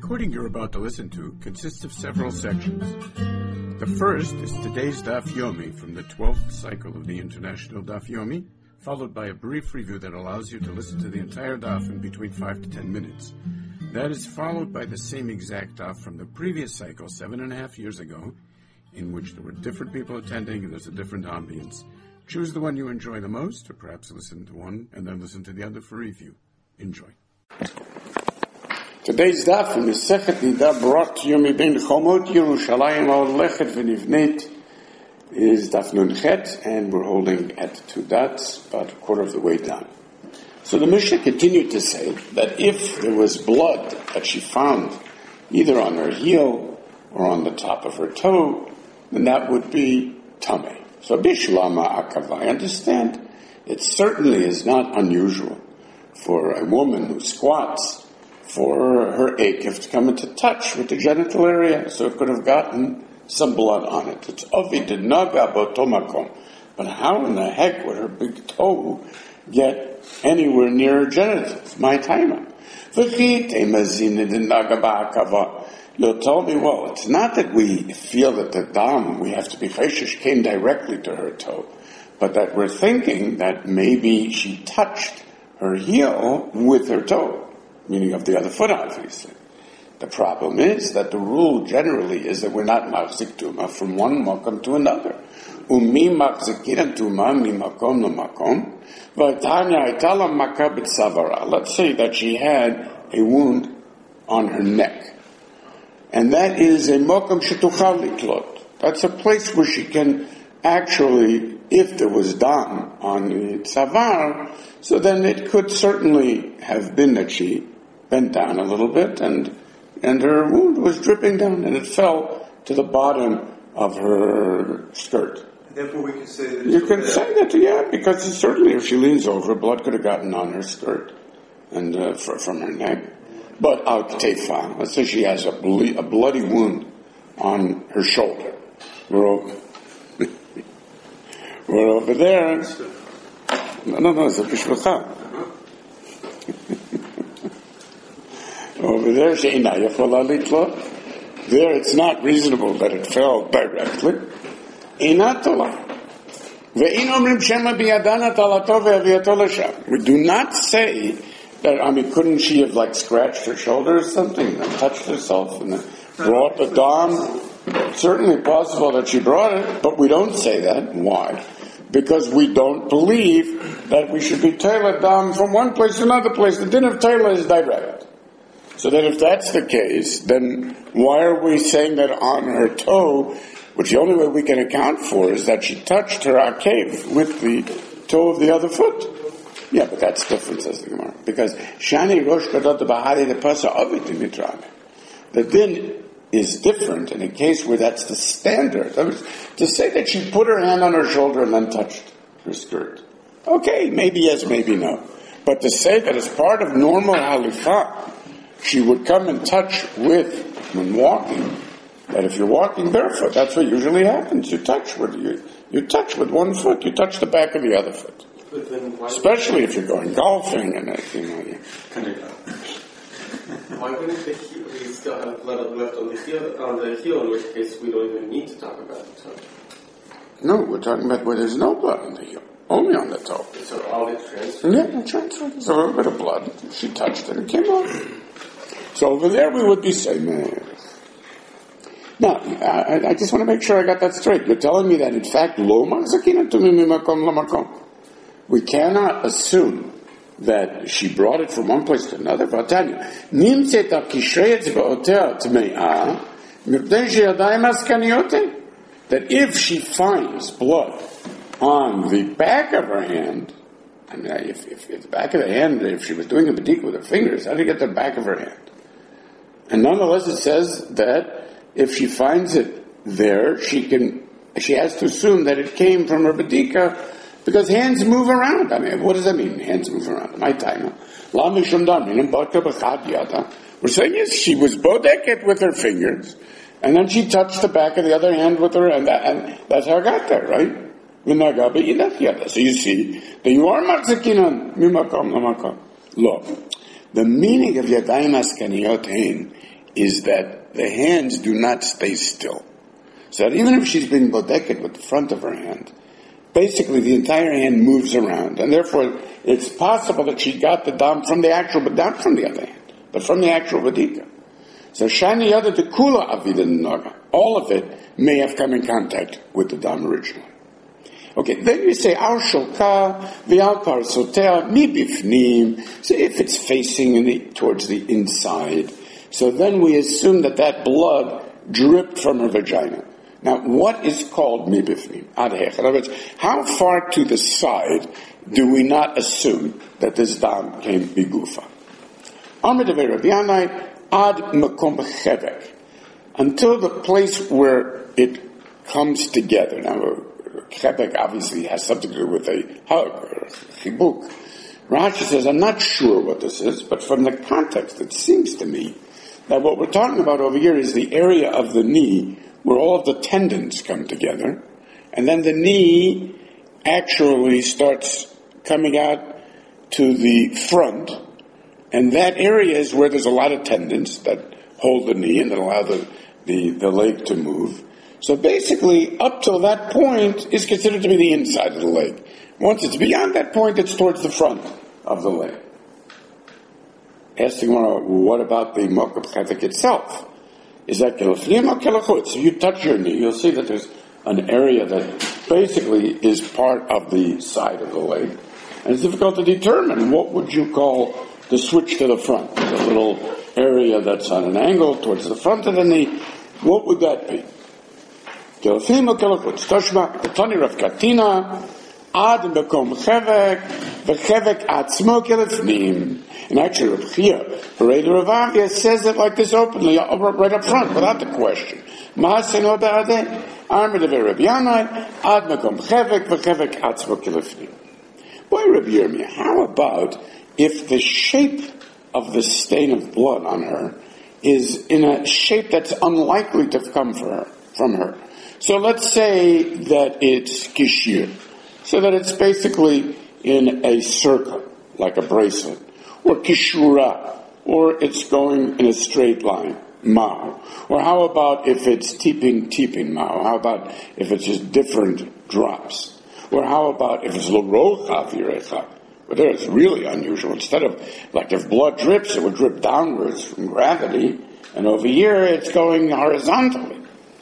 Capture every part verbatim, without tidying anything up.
recording you're about to listen to consists of several sections. The first is today's Daf Yomi from the twelfth cycle of the International Daf Yomi, followed by a brief review that allows you to listen to the entire Daf in between five to ten minutes. That is followed by the same exact Daf from the previous cycle, seven and a half years ago, in which there were different people attending and there's a different ambience. Choose the one you enjoy the most, or perhaps listen to one and then listen to the other for review. Enjoy. Today's daf in Masechet Nida brought Yomi Ben Chomot Yerushalayim Holechet V'Nivneit is daf Nun Chet, and we're holding at two dots, about a quarter of the way down. So the Mishnah continued to say that if there was blood that she found either on her heel or on the top of her toe, then that would be tameh. So Bishlama Akava, I understand it certainly is not unusual for a woman who squats for her akev to come into touch with the genital area, so it could have gotten some blood on it. It's ovid naga botomakom. But how in the heck would her big toe get anywhere near her genitals? My time. You'll tell me, well, it's not that we feel that the dam, we have to be chayshish, came directly to her toe, but that we're thinking that maybe she touched her heel with her toe. Meaning of the other foot, obviously. The problem is that the rule generally is that we're not machzik tuma from one makom to another. Umi machzikin tuma mi makom no makom. V'tanya itala maka b'tzavara. Let's say that she had a wound on her neck, and that is a makom shetuchal liklot. That's a place where she can actually, if there was dam on the tzavar, so then it could certainly have been that she bent down a little bit, and and her wound was dripping down, and it fell to the bottom of her skirt. Therefore, we can say that. You can say that, yeah, because certainly if she leans over, blood could have gotten on her skirt and uh, for, from her neck. But out tefa, let's say she has a, ble- a bloody wound on her shoulder. We're over, we're over there. No, no, no, it's a bishvachah. Over there, there it's not reasonable that it fell directly. We do not say that, I mean, couldn't she have like scratched her shoulder or something and touched herself and brought the dam? Certainly possible that she brought it, but we don't say that. Why? Because we don't believe that we should be tailored dam from one place to another place. The din of tailor is direct. So that if that's the case, then why are we saying that on her toe, which the only way we can account for is that she touched her akev with the toe of the other foot? Yeah, but that's different, says the Gemara. Because Shani Rosh Kadot Bahari the Pasa Avit Mitrame. The din is different in a case where that's the standard. I mean, to say that she put her hand on her shoulder and then touched her skirt. Okay, maybe yes, maybe no. But to say that as part of normal halifa, she would come and touch with, when walking, that if you're walking barefoot, that's what usually happens. You touch with you, you touch with one foot, you touch the back of the other foot. Especially if you're going golfing and that, you know. You, Why wouldn't the heel, we still have blood left on the heel, on the heel, in which case we don't even need to talk about the toe? No, we're talking about where there's no blood on the heel. Only on the toe. So all it transferred? Yeah, it transferred. There's a little bit of blood. She touched it, it came off. So over there we would be saying, man. Now, I, I just want to make sure I got that straight. You're telling me that in fact, lo machzakina to mi makom lo makom. We cannot assume that she brought it from one place to another. Vatanya, nimtzet kishrei etzbaotea tme'ah, mipnei sheyadayim askaniote. That if she finds blood on the back of her hand, I mean, if, if, if the back of the hand, if she was doing a bedika with her fingers, how do you get the back of her hand? And nonetheless, it says that if she finds it there, she can, she has to assume that it came from her bedika, because hands move around. I mean, what does that mean? Hands move around. My time. We're saying yes, she was bodeket with her fingers, and then she touched the back of the other hand with her, and, that, and that's how I got there, right? So you see that you are machzikin mimakom lamakom. Look, the meaning of yadayim askaniyot hein is that the hands do not stay still. So that even if she's being bodeket with the front of her hand, basically the entire hand moves around, and therefore it's possible that she got the dam from the actual, but not from the other hand, but from the actual vadika. So shani yada de kula avida naga, all of it may have come in contact with the dam originally. Okay, then you say al sholka v'al parsotea mi bifnim. So if it's facing in the, towards the inside, so then we assume that that blood dripped from her vagina. Now, what is called mi bifnim? Adhech. In other words, how far to the side do we not assume that this dam came bigufa? Amar devei Rabbi Yanai ad makom chevek, until the place where it comes together. Now, chevek obviously has something to do with a hug or a chibuk. Rashi says, I'm not sure what this is, but from the context, it seems to me that what we're talking about over here is the area of the knee where all of the tendons come together, and then the knee actually starts coming out to the front, and that area is where there's a lot of tendons that hold the knee and that allow the, the, the leg to move. So basically, up till that point is considered to be the inside of the leg. Once it's beyond that point, it's towards the front of the leg. Asking, well, what about the mokum chevek itself? Is that kelafnim or kelachutz? If you touch your knee, you'll see that there's an area that basically is part of the side of the leg. And it's difficult to determine what would you call the switch to the front. The little area that's on an angle towards the front of the knee. What would that be? Kelafnim or kelachutz? Toshma, the Tani Rav Katina, ad mekom chevek, v'chevek atzmo kelafnim. And actually, Rav Chia, Pareda Rav Avia, says it like this openly, right up front, without the question. Ma'asenu ba'adeh, Amar devei Rabbi Yanai, ad makom chevek v'chevek atzmo kelafnim. Boy, Rabbi Yirmiyah, how about if the shape of the stain of blood on her is in a shape that's unlikely to come for her, from her? So let's say that it's kishir, so that it's basically in a circle, like a bracelet. Or kishura, or it's going in a straight line, mao. Or how about if it's tipping, tipping mao? How about if it's just different drops? Or how about if it's l'rocha v'yirecha? But there it's really unusual. Instead of, like if blood drips, it would drip downwards from gravity, and over here it's going horizontally.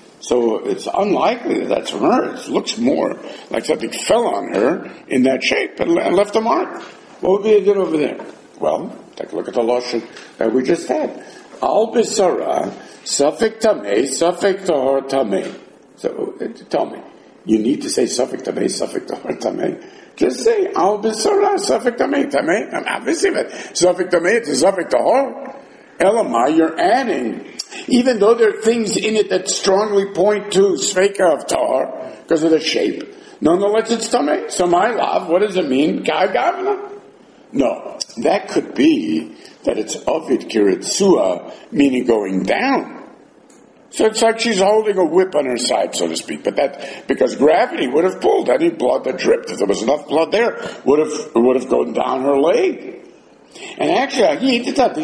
So it's unlikely that that's from her. It looks more like something fell on her in that shape and left a mark. What would be a good over there? Well, take a look at the lashon that we just had. Al bisara, safek tamei, safek tahor tamei. So, uh, tell me, you need to say safek tamei, safek tahor tamei. Just say al bisara, safek tamei, tamei. I'm obviously that safek tamei, it's a safek tahor. Elamai, you're adding, even though there are things in it that strongly point to sfeika of tahor because of the shape. Nonetheless, it's tamei. So my love, what does it mean? Ka'agavna. No, that could be that it's ovid kiritzua, meaning going down. So it's like she's holding a whip on her side, so to speak. But that, because gravity would have pulled any blood that dripped, if there was enough blood there, would have, would have gone down her leg. And actually,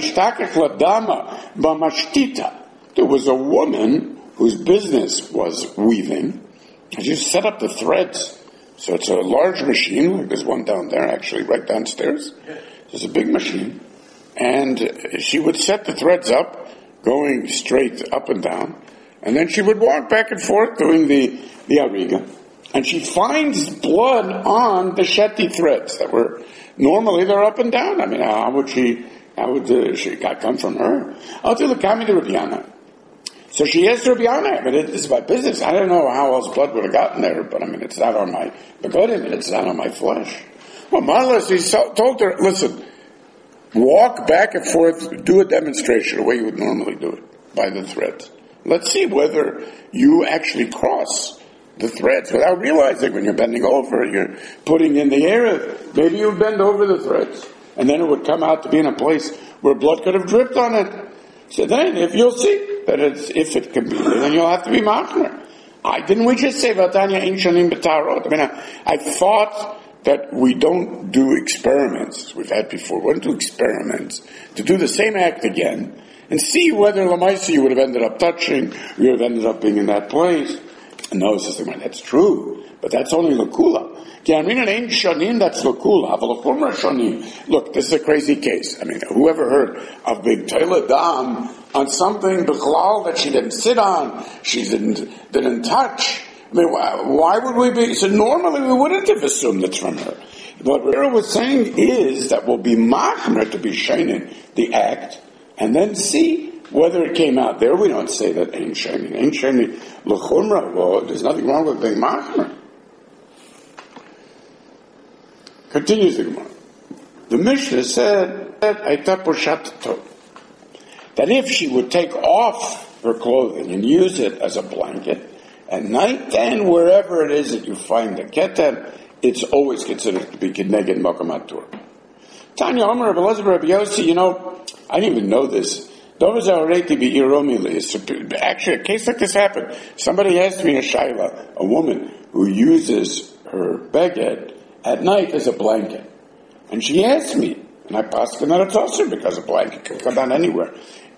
there was a woman whose business was weaving, and she set up the threads. So it's a large machine, like there's one down there, actually, right downstairs. There's a big machine. And she would set the threads up, going straight up and down. And then she would walk back and forth doing the, the ariga. And she finds blood on the sheti threads that were, normally they're up and down. I mean, how would she, how would uh, she got come from her? I'll do the kami to Rabbi Yana. So she asked Rabbi Yana, but it's my business. I don't know how else blood would have gotten there, but I mean, it's not on my begodim, and it's not on my flesh. Well, Marla, he told her, listen, walk back and forth, do a demonstration the way you would normally do it, by the threads. Let's see whether you actually cross the threads without realizing when you're bending over, you're putting in the air. Maybe you bend over the threads, and then it would come out to be in a place where blood could have dripped on it. So then, if you'll see that it's, if it can be, then you'll have to be machmer. I didn't we just say Vatanya Ein Shanim B'Tarot? I mean, I, I thought that we don't do experiments. We've had before. We don't do experiments to do the same act again and see whether Lamaisa you would have ended up touching, you would have ended up being in that place. And no, says the Gemara, that's true, but that's only Lakula. That's Lakula. Look, this is a crazy case. I mean, whoever heard of Big Taylor Dam on something Bichlal that she didn't sit on, she didn't didn't touch? I mean, why, why would we be? So normally we wouldn't have assumed it's from her. What Rera was saying is that we'll be machmer to be shining the act, and then see whether it came out there. We don't say that ain't shining. Ain't shining l'chumra. Well, there's nothing wrong with being machmer. Continues the Gemara. The Mishnah said that if she would take off her clothing and use it as a blanket at night, then wherever it is that you find the ketan, it's always considered to be Kedneged Makom Atur. Tanya Omer Rabbi Elazar Rabbi Yossi, you know, I didn't even know this. Actually, a case like this happened. Somebody asked me a shaila, a woman who uses her beged at night as a blanket. And she asked me, and I passed another tosser because a blanket can come down anywhere.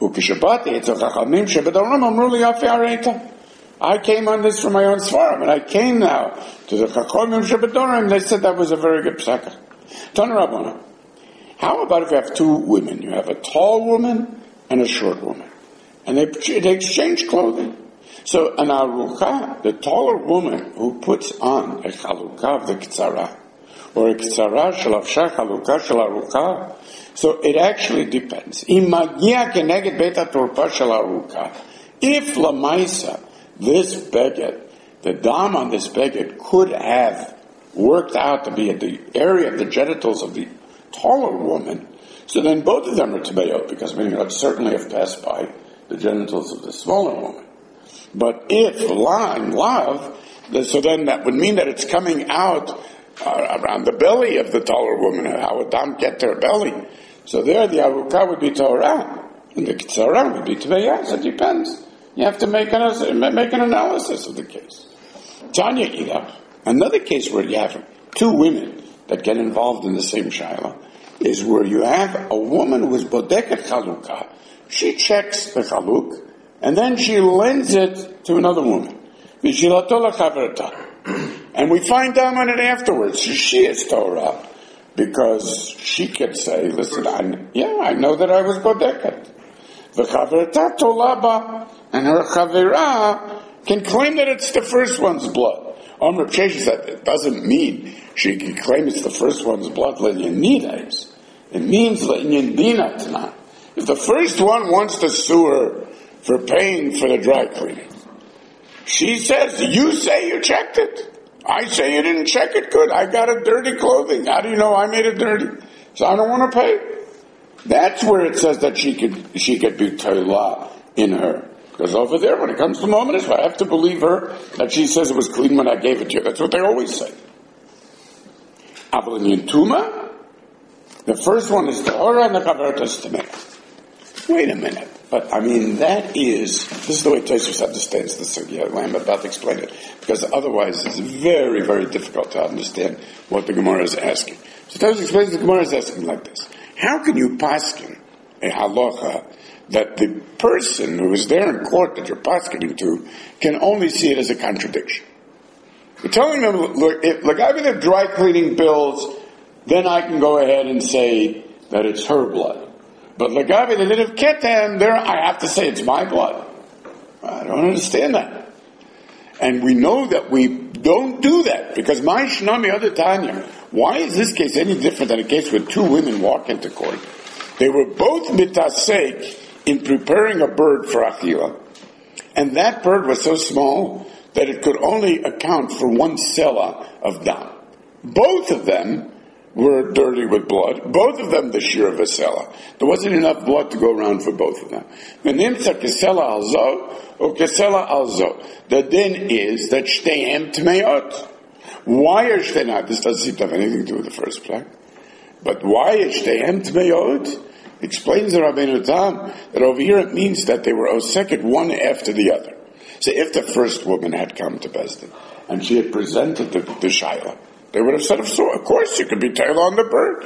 I came on this from my own svarim, and I came now to the Chachomim Shebedorim, and they said that was a very good psaka. Tana Rabbana, how about if you have two women? You have a tall woman and a short woman, and they, they exchange clothing. So an aruka, the taller woman who puts on a chalukah of the kitzara, or a kitzara shalavsha chalukah shel aruka, so it actually depends. Imagia keneged beta torpa shel aruka. If lamaisa, this beged, the dam on this beged could have worked out to be at the area of the genitals of the taller woman, so then both of them are tabayot, because I mean, you'd certainly have passed by the genitals of the smaller woman. But if la and lav, so then that would mean that it's coming out uh, around the belly of the taller woman, how a dam get to her belly. So there the aruka would be Torah, and the kitzara would be tabayot. It depends. You have to make an, make an analysis of the case. Tanya Ida, another case where you have two women that get involved in the same shaila, is where you have a woman who is bodeket chalukah. She checks the chaluk, and then she lends it to another woman. And we find out on it afterwards. She is Torah, because she could say, listen, I, yeah, I know that I was bodeket. V'chaverta tolaba, and her chavera can claim that it's the first one's blood. Omer Pshesh said it doesn't mean she can claim it's the first one's blood le'inyan nidas. It means le'inyan dinatna. If the first one wants to sue her for paying for the dry cleaning, she says, you say you checked it. I say you didn't check it good. I got a dirty clothing. How do you know I made it dirty? So I don't want to pay. That's where it says that she could she could be Torah in her. Because over there, when it comes to Mominus, I have to believe her that she says it was clean when I gave it to you. That's what they always say. Avalin Yintuma, the first one is Torah and the Chavertas Tameh. Wait a minute. But, I mean, that is, this is the way Tosfos understands the sugya. I'm about to explain it. Because otherwise it's very, very difficult to understand what the Gemara is asking. So Tosfos explains the Gemara is asking like this. How can you paskin a halacha that the person who is there in court that you're paskening to can only see it as a contradiction? You're telling them, look, if Lagavi have dry cleaning bills, then I can go ahead and say that it's her blood. But Lagavi, they didn't have ketan, there I have to say it's my blood. I don't understand that. And we know that we don't do that, because my shnami other Tanya, why is this case any different than a case where two women walk into court? They were both mitasek in preparing a bird for achila, and that bird was so small that it could only account for one sela of dam. Both of them were dirty with blood. Both of them the shir of a sela. There wasn't enough blood to go around for both of them. The nimtza kesela alzo or kesela alzo. The din is that shteihem tmeot. Why are shteihem? This doesn't seem to have anything to do with the first plague. But why is shteihem tmeot? Explains the Rabbeinu Tam that over here it means that they were oseket one after the other. So if the first woman had come to Beis Din and she had presented the, the shaila, they would have said, of course you could be tail on the bird.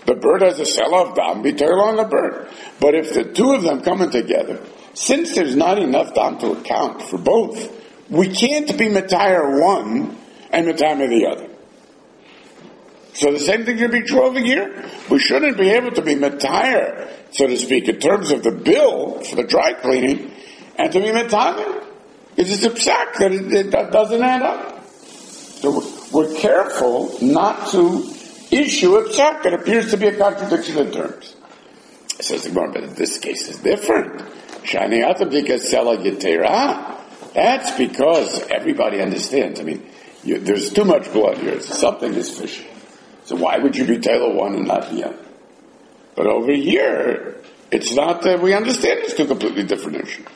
the bird has a cell of dam, be Teila on the bird. But if the two of them coming together, since there's not enough dam to account for both, we can't be Matayr one and Matayr the other. So the same thing should be true over here. We shouldn't be able to be Matayr, so to speak, in terms of the bill for the dry cleaning, and to be Matayr. It's just a psak that, it, it, that doesn't add up. So we're careful not to issue a psak that appears to be a contradiction in terms. Says the Gemara, but in this case is different. Shani because sela yetera. That's because everybody understands. I mean, you, there's too much blood here. Something is fishy. So why would you be Taylor one and not the other? But over here, it's not that we understand it's two completely different issues.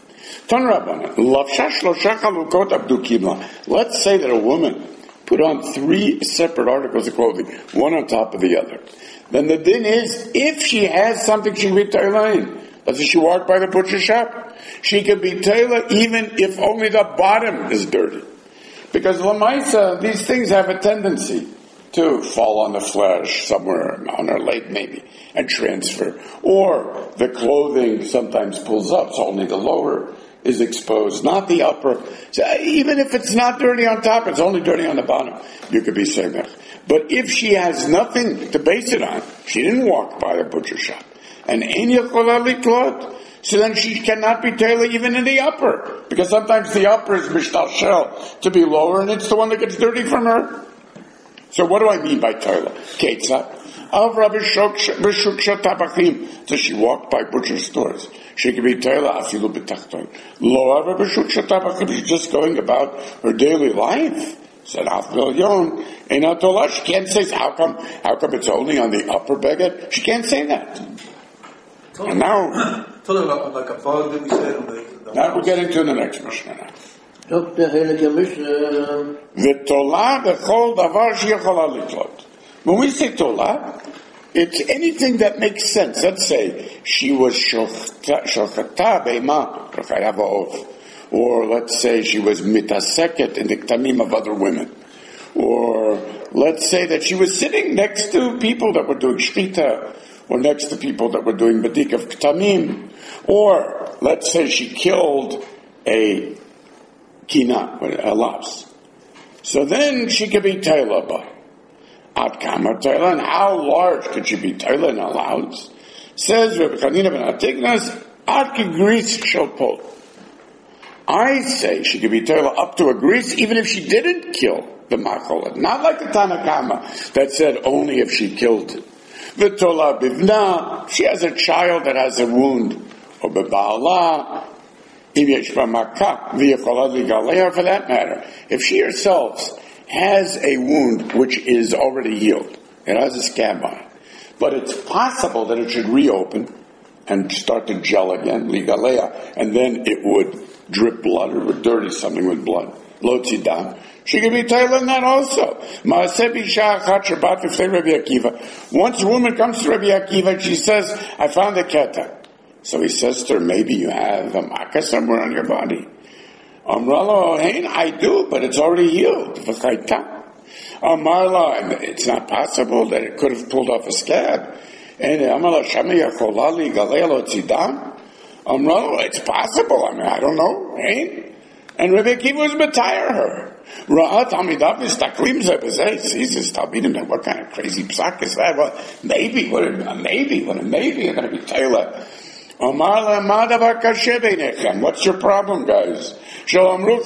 Let's say that a woman put on three separate articles of clothing, one on top of the other. Then the din is, if she has something she can be Taylor in. Doesn't she walk by the butcher shop? She can be Taylor even if only the bottom is dirty. Because Lamaisa, these things have a tendency to fall on the flesh somewhere on her leg maybe and transfer. Or the clothing sometimes pulls up, so only the lower is exposed, not the upper. So even if it's not dirty on top, it's only dirty on the bottom. You could be saying that. But if she has nothing to base it on, she didn't walk by the butcher shop, and ein yachola liklot, so then she cannot be Taylor even in the upper, because sometimes the upper is mishtalshel to be lower, and it's the one that gets dirty from her. So what do I mean by Taylor? Ketzah. So she walked by butcher stores. She could be Taylor afilu b'tachton. Lo avra b'shuk shetabachim. She's just going about her daily life. Said Af Milyon. Einatola. She can't say how come. How come it's only on the upper beged? She can't say that. And now, now we're getting to the next Mishnah now. When we say tola, it's anything that makes sense. Let's say she was shochata beima, or let's say she was mitaseket in the ktamim of other women, or let's say that she was sitting next to people that were doing shchita, or next to people that were doing badik of ktamim, or let's say she killed a kina, a louse. So then she could be Taylor by. Ad kama Taylor, and how large could she be Taylor in a louse? Says Rabbi Chanina ben Atignas, Ad ki gris shopol. I say she could be Taylor up to a gris even if she didn't kill the macholet. Not like the Tanakama that said only if she killed it. V'tola bivna, she has a child that has a wound. Or beba'ala, for that matter, if she herself has a wound which is already healed, it has a scab on it, but it's possible that it should reopen and start to gel again, ligalea, and then it would drip blood or would dirty something with blood. Lo tzidam. She could be tailing that also. Once a woman comes to Rabbi Akiva and she says, I found a keta. So he says to her, maybe you have a makkah somewhere on your body. Amrala, I do, but it's already healed. Amarla, and it's not possible that it could have pulled off a scab. And Amrala, Amrala, it's possible. I mean, I don't know. And Rabbi Akiva was betire her. Ra'at Hamidavis Taklim Zebazay. Jesus, Talmidim, what kind of crazy psak is that? Well, maybe, what a maybe, what a maybe you're going to be Taylor. What's your problem, guys? The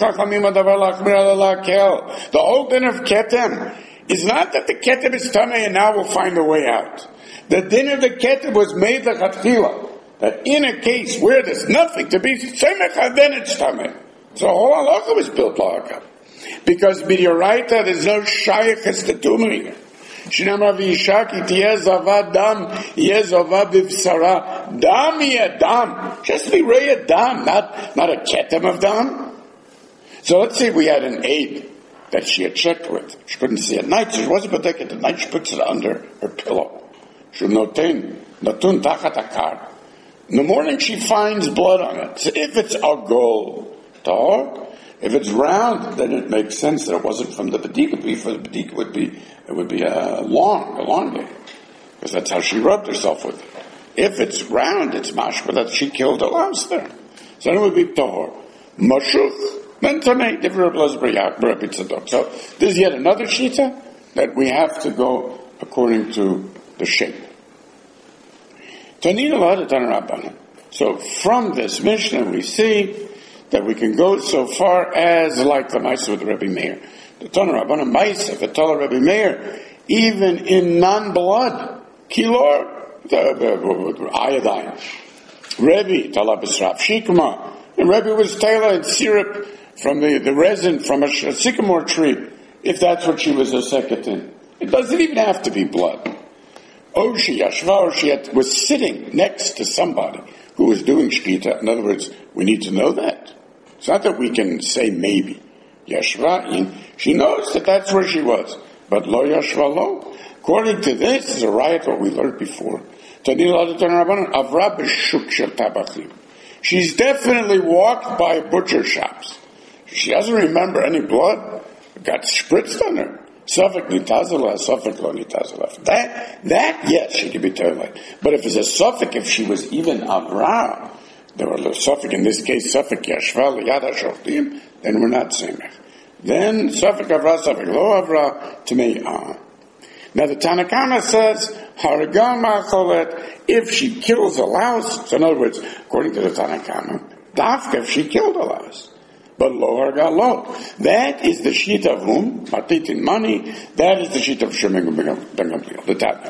whole din of ketem is not that the ketem is tamei and now we'll find a way out. The din of the ketem was made the chatchila, that in a case where there's nothing to be semecha, then it's tamei. So the whole halacha was built like that. Because midioraita, there's no shayachas to tuming. Shinamar v'yishaki tiyeh zava dam, yeh zava b'vsara. Dam yeh dam. Just be raya dam, not, not a ketem of dam. So let's say we had an aide that she had checked with. She couldn't see at night, so she wasn't protected. At night she puts it under her pillow. She noten, natun tachat akar. In the morning she finds blood on it. So if it's agol, tahor, if it's round, then it makes sense that it wasn't from the bedika. For the bedika would be, it would be uh, long, elongated. because that's how she rubbed herself with it. If it's round, it's mashma that she killed a louse there. So then it would be tahor. Mashuch, then tamei, different Rabbi Tzadok. So there's yet another shita that we have to go according to the shape. Tanina Lada Tanarabana. So from this Mishnah we see that we can go so far as like the Maisa with Rabbi Meir. The Tanarabana Maisa, the Tala Rabbi Meir, even in non-blood, kilor, iodine. Rebbe, Tala B'Sraf, Shikma. And Rebbe was Tala in syrup from the, the resin from a, a sycamore tree, if that's what she was a second in. It doesn't even have to be blood. Oh, she yashva, or she had, was sitting next to somebody who was doing shkita. In other words, we need to know that. It's not that we can say maybe. Yashva, she knows that that's where she was. But lo yashva lo. According to this, is a riot what we learned before. She's definitely walked by butcher shops. She doesn't remember any blood. It got spritzed on her. Suffolk nitazala, Suffolk lo nitazala. That, that, yes, she could be terrified. But if it's a Suffolk, if she was even Avra, there were a Suffolk, in this case, Suffolk Yashva, Yada Shoftim, then we're not saying that. Then Suffolk Avra, Suffolk lo Avra, Tmei'ah. Now the Tanakama says, Harga Macholet, if she kills a louse, so in other words, according to the Tanakama, Dafka, if she killed a louse. But lo harga lo. That is the sheet of whom? Matitin money. That is the sheet of Shimon ben Gamliel. The Tana.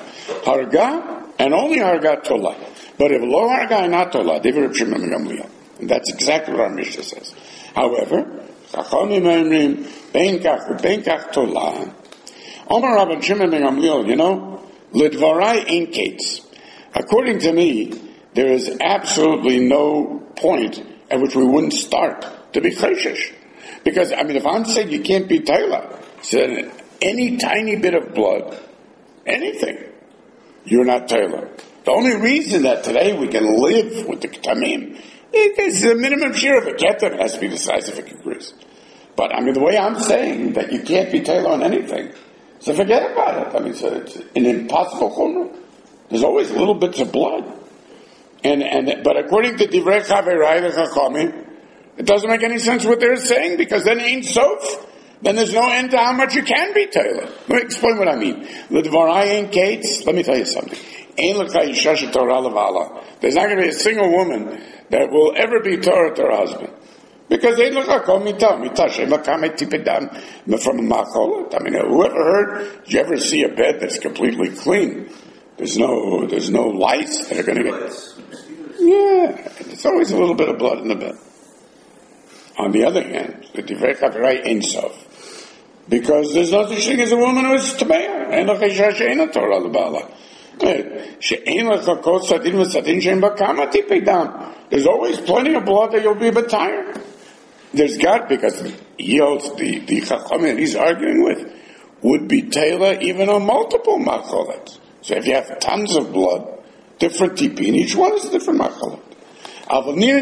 Harga, and only harga tola. But if lo harga not tola, David of Shimon ben Gamliel. And that's exactly what our Mishnah says. However, Chachamim Emrim, ben kach, ben kach tola. Omar Rabban Shimon ben Gamliel, you know, lidvarai ein kates. According to me, there is absolutely no point at which we wouldn't start to be chayshish. Because, I mean, if I'm saying you can't be Taila, so any tiny bit of blood, anything, you're not Taila. The only reason that today we can live with the Ketamim is the minimum share of a ketam has to be the size of a kikris. But, I mean, the way I'm saying that you can't be Taila on anything, so forget about it. I mean, so it's an impossible chumrah. There's always little bits of blood. And, and, but according to Divrei Chaverai the Chachamim, it doesn't make any sense what they're saying, because then ain't sof. Then there's no end to how much you can be Taila. Let me explain what I mean. L'dvarai ain't kates. Let me tell you something. Ain't l'cha isha shetorah levala. There's not going to be a single woman that will ever be Torah to her husband. Because ain't l'cha kol mitah. Mitah shem l'kamei tipedam from a macholot. I mean, whoever heard, did you ever see a bed that's completely clean? There's no, there's no lice that are going to get... Yeah, there's always a little bit of blood in the bed. On the other hand, the Divrei Chaverai ain't sof. Because there's no such thing as a woman who is Tameya. Ein l'cha isha she'ena Torah lebala. She'ein l'cha kol sadin v'sadin she'en b'kama tipedam. There's always plenty of blood that you'll be a bit tired. There's got, because he holds the, the Chachamim he's arguing with, would be Taila even on multiple macholets. So if you have tons of blood, different tipin, each one is a different macholet. I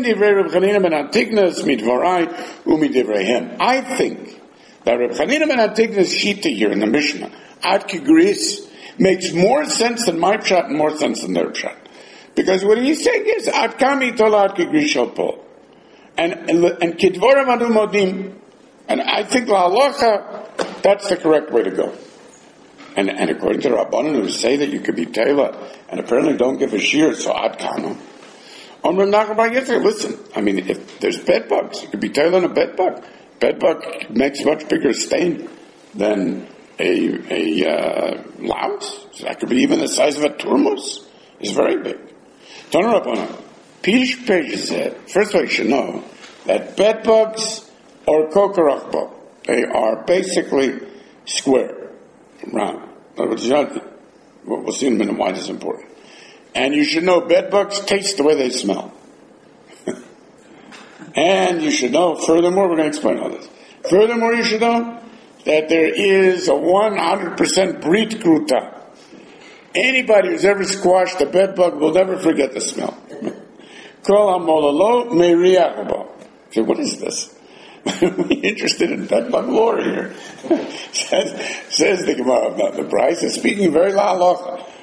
think that Reb Chanina ben Antigna's shita here in the Mishnah, Ad Kigris, makes more sense than my pshat and more sense than their pshat. Because what he's saying is, Ad Kami Tola Ad Kigris Shal Pol. And, and, and Kidvorim Adu Modim. And I think La Halacha, that's the correct way to go. And, and according to the Rabbanan who say that you could be Taila, and apparently don't give a shear, so Ad Kama. Listen, I mean, if there's bed bugs, you could be Taila on a bed bug. Bed bug makes much bigger stain than a, a uh, louse. So that could be even the size of a turmus. It's very big. Tana Rabbanan, Pish Page said, first of all, you should know that bed bugs are kokarachba. They are basically square, round. In other words, we'll see in a minute why this is important. And you should know bed bugs taste the way they smell. And you should know, furthermore, we're going to explain all this. Furthermore, you should know that there is a one hundred percent brit kruta. Anybody who's ever squashed a bed bug will never forget the smell. Kol hamolalo meiriachabo. So what is this? We're interested in bed bug lore here. says, says the Gemara about the price. It's speaking very la halacha. Or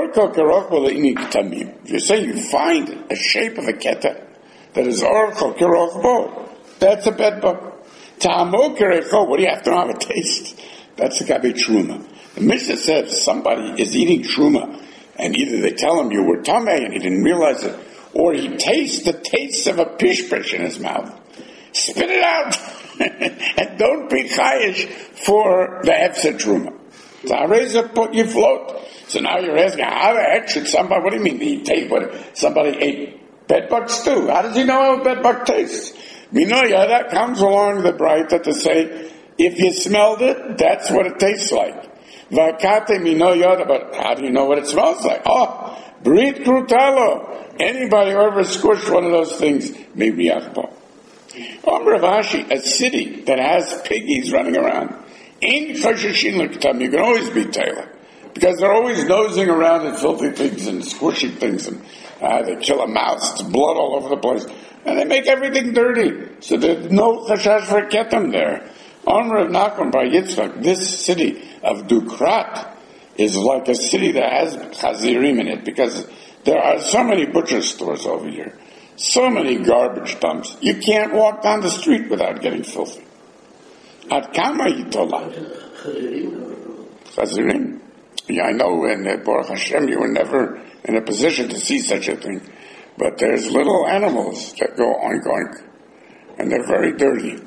If you say you find a shape of a keter that is orchel keroch bo, that's a bed bug. Ta'amo kerecho, what do you have to have a taste? That's the gabi truma. The Mishnah says somebody is eating truma, and either they tell him you were tamei and he didn't realize it, or he tastes the taste of a pishpish in his mouth. Spit it out, and don't be chayish for the hefsed truma. Ta'areza put you float. So now you're asking, how the heck should somebody? What do you mean he taste? What somebody ate bedbug stew? How does he know how a bedbug tastes? Minoya, that comes along the brighter to say, if you smelled it, that's what it tastes like. Vakate minoya, but how do you know what it smells like? Oh, brit krutalo. Anybody who ever squished one of those things, maybe yakbo. Om Ravashi, a city that has piggies running around, in chashashin l'ktam, you can always be Taylor. Because they're always nosing around at filthy things and squishing things, and uh, they kill a mouse, it's blood all over the place. And they make everything dirty. So there's no chashash for ketem there. On Rav Nachman Bar Yitzchak, this city of Dukrat is like a city that has chazirim in it, because there are so many butcher stores over here. So many garbage dumps. You can't walk down the street without getting filthy. At kama yitola. Chazirim. Yeah, I know in uh, Baruch Hashem you were never in a position to see such a thing. But there's little animals that go oink oink, and they're very dirty.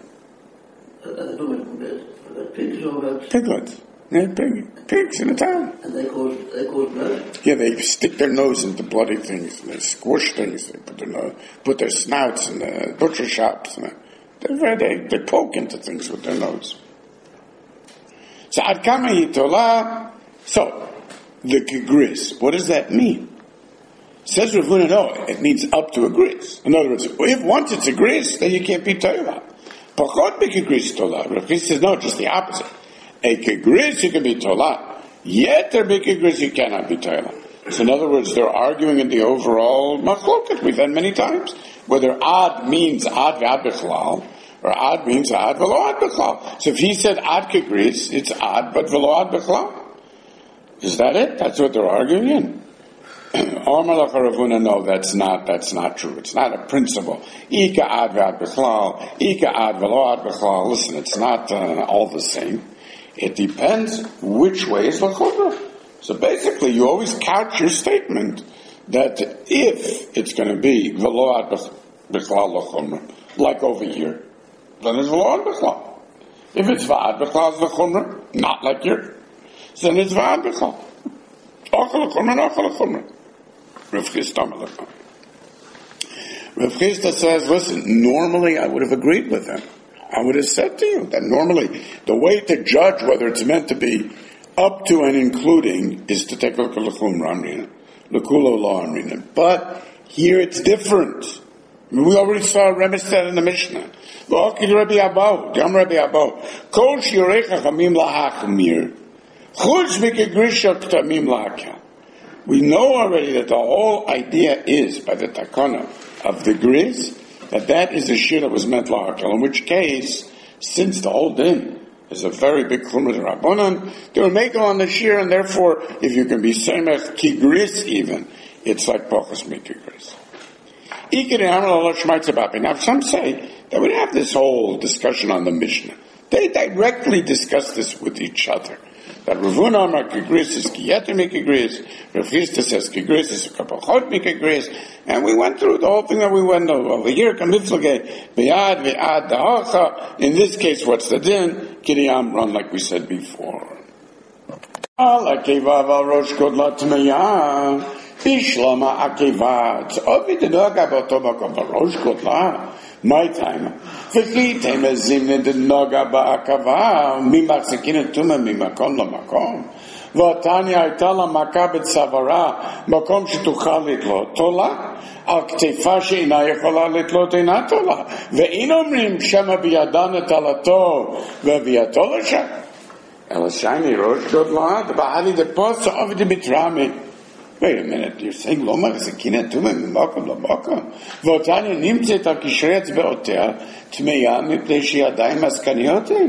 Piglets. They're pig, pigs in the town. And they cause, they cause blood? Yeah, they stick their nose into bloody things, and they squish things, they put their, nose, put their snouts in the butcher shops, and they're very, they, they poke into things with their nose. So, ad kama yitola. So, the kegris, what does that mean? Says Rav Huna, no, it means up to a gris. In other words, if once it's a gris, then you can't be tola. Pachot be kegris tola. Rav Huna says, no, just the opposite. A kegris, you can be tola. Yet there be kegris, you cannot be tola. So in other words, they're arguing in the overall machloket we've had many times, whether ad means ad v'ad b'chlal, or ad means ad v'lo ad b'chlal. So if he said ad kegris, it's ad, but v'lo ad b'chlal. Is that it? That's what they're arguing in. No, that's not, that's not true. It's not a principle. Ika ad v'ad b'chlal, ika ad v'lo ad b'chlal. Listen, it's not uh, all the same. It depends which way is l'chumrah. So basically, you always couch your statement that if it's going to be v'lo ad b'chlal l'chumrah, like over here, then it's v'lo ad b'chlal. If it's v'ad b'chlal l'chumrah, not like here, then it's v'ad b'chlal. Ochel l'chumrah, ochel l'chumrah. Rav Chisda Rav Chisda says, listen, normally I would have agreed with him. I would have said to you that normally the way to judge whether it's meant to be up to and including is to take a look at l'chumrah amrina, l'kulo lo amrina. But here it's different. We already saw Remestad in the Mishnah. L'okid Rabbi Abau, Dam Rabbi Abau, kol shiurecha chamim lahachmir, chutz mikegrisha k'tamim lahakal. We know already that the whole idea is, by the takana of the gris, that that is the shir that was meant lahakal, in which case, since the whole din is a very big chumrah d'Rabbanan, they will make it on the shir, and therefore, if you can be semech ki gris even, it's like pachas miki gris. Now, some say that we have this whole discussion on the Mishnah. They directly discuss this with each other. That Rav Huna Amar kegris is kiyeter mikegris, Rav Chisda says kegris is kapachot mikegris, and we went through the whole thing that we went over here. Kamiflage b'yad v'ad da'acha. In this case, what's the din? Kiriyam run, like we said before. Al akevav al rosh kodla tmeya bishlama akevav. Ovi dedoga b'otobakom al rosh kodla. My time. V'chi temezim nednoga ba'akava mimachzekin tuma mimakom lamakom. V'tanya הייתה לה מכה בצווארה, מקום שתוכל לתלות תולה, על כתפה שאינה יכולה לתלות אינה תולה. ואין אומרים שמה בידה נטלתו והביאתו לשם. אלא שייני ראש גודלה, דבעלי דפוס עובד בתרמי. Wait a minute, you're saying לא מחזיקין תומה ממקום למקום? ואותניה נמצאת על קשרי אצבעותיה תמיה מפני שהיא עדיין מסקניות הן.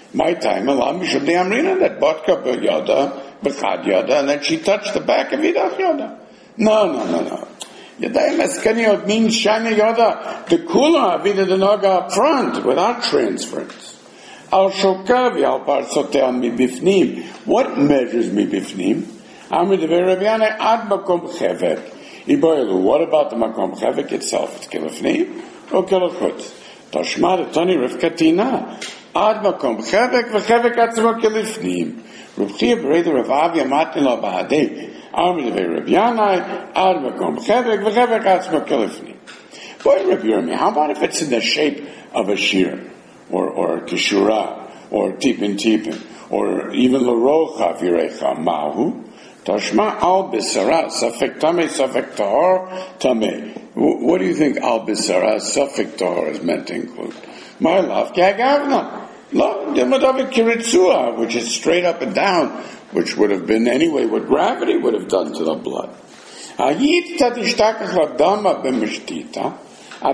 My time, Allah Mishum de Amrina, that Batka Yoda, Bechad Yoda, and then she touched the back of Yidach Yoda. No, no, no, no. Yadayim Eskaniot means Shani Yoda, the Kula Avida the Naga up front, without transference. Al Shokavi, Al Parsotea mi Bifnim. What measures mi Bifnim? Amid the Verabiane Ad Makom Chevek. Iboilu, what about the Makom Chevek itself? It's Kilifnim or Kilachutz? Tashma the Tani Rivkatina. Ad Makom Chevek, Vechevek Atzmo Kilifnim. Rubchia Bereda Rav Avia Matila Bahadeh. Amid the Verabiane Ad Makom Chevek, Vechevek Atzmo Kilifnim. Boy, Rabbi Yirmi, how about if it's in the shape of a shear? Or, or Kishura, or Tipin Tipin, or even Larocha Virecha Mahu, Tashma Al Bisara, Safek Tame, Safek Tahor, Tame. What do you think Al Bisara, Safek Tahor is meant to include? My love, Gagavna. Love, Dimadavi Kiritsua, which is straight up and down, which would have been anyway what gravity would have done to the blood. Ayit Tatishtaka Ladama Bimistita. Well,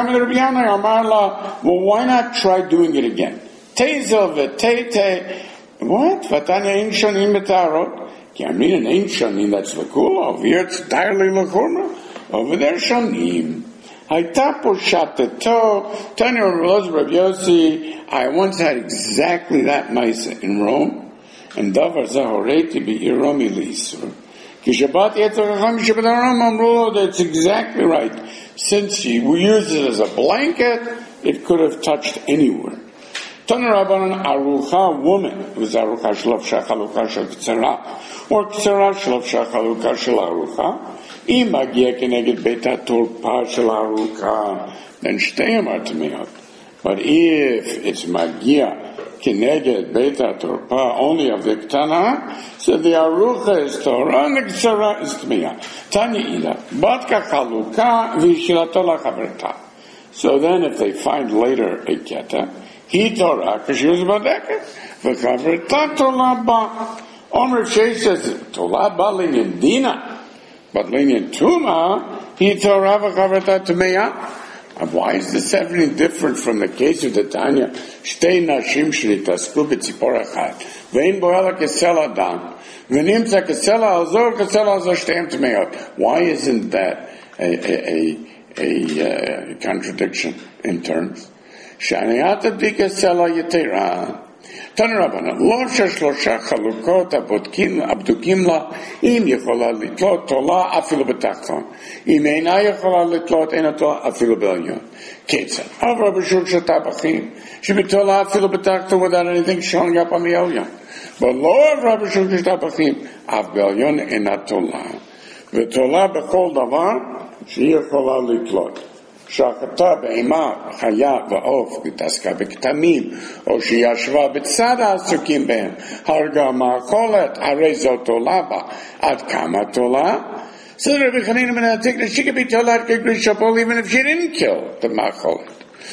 why not try doing it again? Tezel v'tete. What? Vatanya ein shonim b'tarot. Ki I mean an ein shonim that's l'kula. Over here it's entirely l'chumra. Over there shonim. Hayta poshateto. Tanya Rabbi Yossi. I once had exactly that ma'isa in Rome. And davar zahoreti bi'iromi l'isur. Ki Shabbat yetzor chacham Shabbat haram amru. That's exactly right. Since he used it as a blanket, it could have touched anywhere. Tana Rabbanan Arucha, woman, it was Arucha Shlov Shachaluka Shel Ktsara, or Ktsara Shlov Shachaluka Shel Arucha, Im Agia Keneged Beta Torpa Shel Arucha, then Shtei Amar Tmeot. But if it's Magia Keneged Beta Torpa only of the Ktana, so the Arucha is Torah and the Ktsara is Tmeot. Tanya Ida, Batka Chaluka Vishilato La Chavreta. So then if they find later a Keta, He Torah, because she was about Eket, V'chavreta Tola Ba. Omer Shei says, Tola Ba Linyan Dina, but Linyan Tuma, He Torah V'chavreta Tmeya. Why is this any different from the case of the Tanya? Shtei Nashim Shlitasku B'tzipor Echad, Ve'in Boela Kesel Adam, V'nimtza Kesel Azor, Kesel Azor Shteim Tmeyot. Why isn't that a, a, a, a, a contradiction in terms? Shaniata B'Kesel Yetera. Tanarabana, Lo Sheshlosha Chalukot Abdukim Abdukim La, Im Yechola Litlot Tola Afilu B'Tachton, Im Eina Yechola Litlot Einato Afilu B'Elyon. Ketzer, Av Rabbi Shul Shetabachim, Shebitola Afilu B'Tachton without anything showing up on the Elyon. But Lo Av Rabbi Shul Shetabachim, Av B'Elyon Einatola. V'Tola B'Chol Davar, She Yechola Litlot. Shachata be'ima chaya va'of v'taska b'ktamim or sheyashva b'tzad ha'asukim behem harga ma'acholet harei zot tola ba ad kama tola. So Rabbi Chanina ben Atikna, she could be tolat k'gri shapol even if she didn't kill the ma'acholet.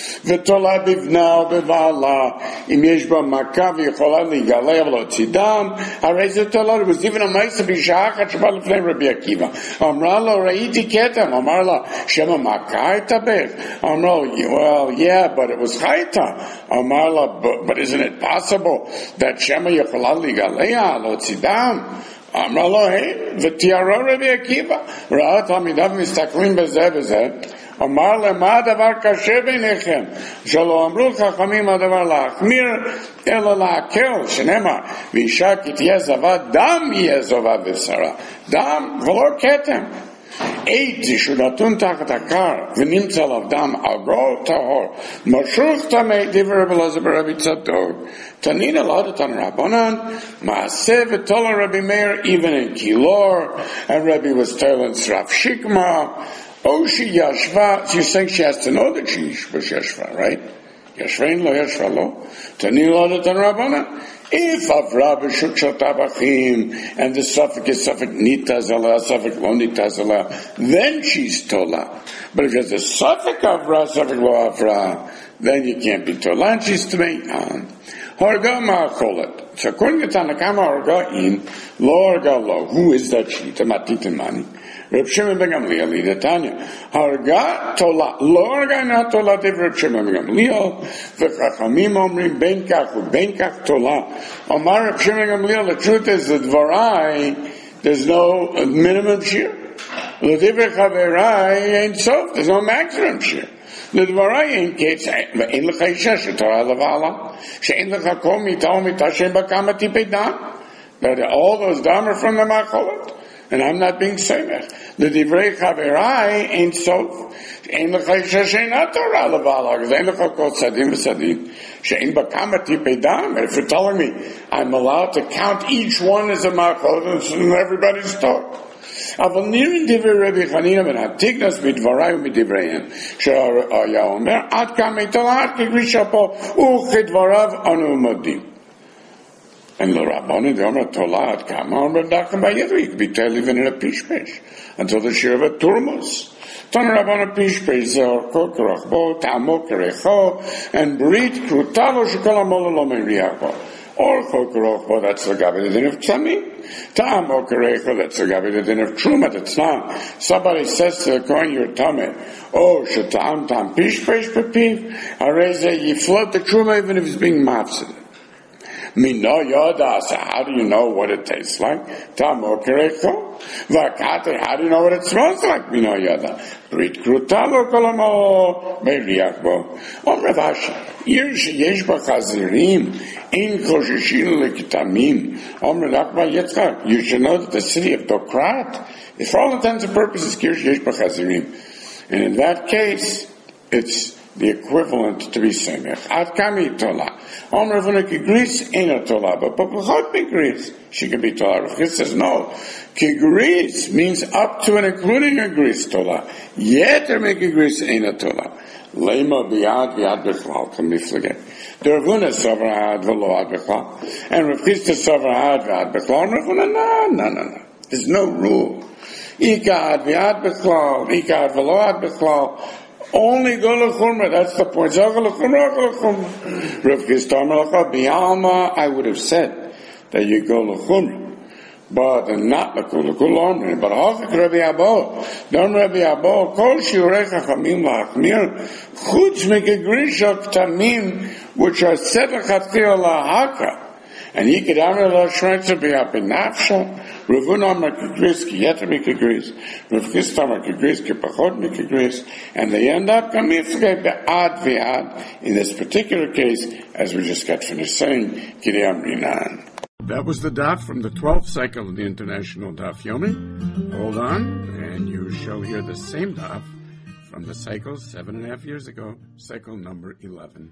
V'tola bivna b'vala im yesh ba makav yichola ligalei avlo tzidam harei zot tola. It was even a ma'isa b'sha'achat shabbat l'fnei Rabbi Akiva. Amra lo re'iti ketem. Amar la shema makar tabech. Amra, well, yeah, but it was chayta. Amar la, but, but isn't it possible that shema yichola ligalei lo tzidam? Amra lo hey, v'tiaro Rabbi Akiva. Ra'at hamidav mistaklim b'zeh b'zeh. אמר למה הדבר קשה ביניכם שלא אמרו חכמים הדבר להחמיר אלא להקל שנאמר ואישה כי תהיה זבה דם יהיה זבה בבשרה דם ולא כתם עד שהוא נתון תחת הקר ונמצא עליו דם עגול טהור משוך טמא דברי רבי אלעזר ברבי צדוק תנין אלעד תן רבנן מעשה ותול רבי מאיר even in Kilor and Rabbi was telling Rav Shikma. Oh, she yashva. So you're saying she has to know that she was yashva, right? Yashvein lo yashva lo. Tani lo tan rabbanan. If avra b'shuk shel tabachim and the suffix is suffix nita zala, suffix lo nita zala, then she's tola. But if there's a suffix avra, suffix lo avra, then you can't be tola. And she's to me. Harga ma'acholet. So according to Tanakama, harga in, lo harga lo. Who is that shita? Matitimani. Reb Shimon ben Gamliel, Lida Tanya. Harga tola. Lo harga na tola de Reb Shimon ben Gamliel. V'chachamim omrim ben kach u'ben kach tola. Omar Reb Shimon ben Gamliel, the truth is that Dvarai, there's no minimum shear. L'divrei chaverai ain't so. There's no maximum shear. L'dvarai ain't case. Ve'en l'cha isha shetorah levala. She'en l'cha kol mitah u'mitah she'en bakama tipei dam. That all those dam are from the ma'acholet. And I'm not being samech. The divrei chaverai ain't so. Ein lecha isha she'ena torah levala. Because ein lecha kol tzadim v'tzadim. She'en bakama tipei dam. If you're telling me I'm allowed to count each one as a ma'acholet, and everybody's talk. אבל נראים דברי רבי חנינא בן התקנס מדברי ומדבריהם שהיה אומר עד כמה תולעת כגרישה פה וכדבריו אנו מודים. And the Rabbanim, they אומר תולעת כמה אומר דקם בידו יקביטל even in a pishpesh until the shir of a turmus. Tan Rabbanim pishpesh זה אורכו כרחבו טעמו כריחו and ברית כרותה לו שכל המולה לא מריח בו. Or Chokorachbo, that's the Gabi the din of Tzami. Ta'am Okarecho, that's the Gabi the din of Truma, that's not. Somebody says to the Kohen, you're Tameh. Oh, Sheta'am Tam Pish Pish Pepiv. Areze, you float the Truma even if it's being mafsid. Mino Yoda, so how do you know what it tastes like? Ta'am Okarecho. Vakate, how do you know what it smells like? Mino Yoda. Brit Krutalo Kolamo, Meiriachbo. Om Ravashi. Yesh Yesh Bachazirim. In Koshishin Lekitamim, Omer Akbar Yitzchak, you should know that the city of Dokrat is for all intents and purposes Kirsh Yesh Bachazirim. And in that case, it's the equivalent to be Semech. Ad Kami Tola. Omer Vunaki Gris ain't a Tola, but Populchot be Gris. She can be Tola. Rechis says no. Kigris means up to and including a Gris Tola. Yet to make a Gris ain't a Tola. Lema biad biad bechlal can be forget. The Ravuna savrad v'lo ad bechlal, and Rav Chisda savrad v'ad bechlal. Ravuna no no no no. There's no rule. Ikad v'ad bechlal, ikad v'lo ad bechlal. Only go l'chumra. That's the point. Zog l'chumra, go l'chumra. Rav Chisda malacha bialma. I would have said that you go l'chumra. But not l'kul, l'kul omri, but hachik Rabbi Abo, Dom Rabbi Abo, kol shiurei chachamim la'achmir, chutz mikegrisha k'tamim, which are set l'chatchil la'haka, and he could amir la'shreitza b'yapinafsha, Ravun amar kegris, ki yeter mikegris, Rav Chisda amar kegris, ki pachot mikegris, and they end up kamifge be'ad v'ad, in this particular case, as we just got finished saying, kirei amrinan. That was the daf from the twelfth cycle of the International Daf Yomi. Hold on, and you shall hear the same daf from the cycle seven and a half years ago, cycle number eleven.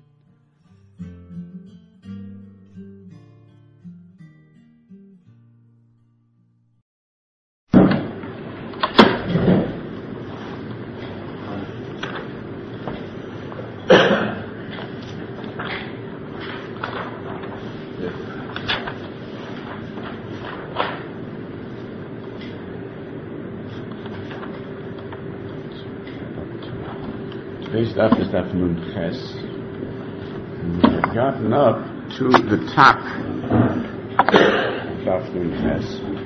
Today's daf is daf nun ches. We've gotten up to the top of daf nun ches.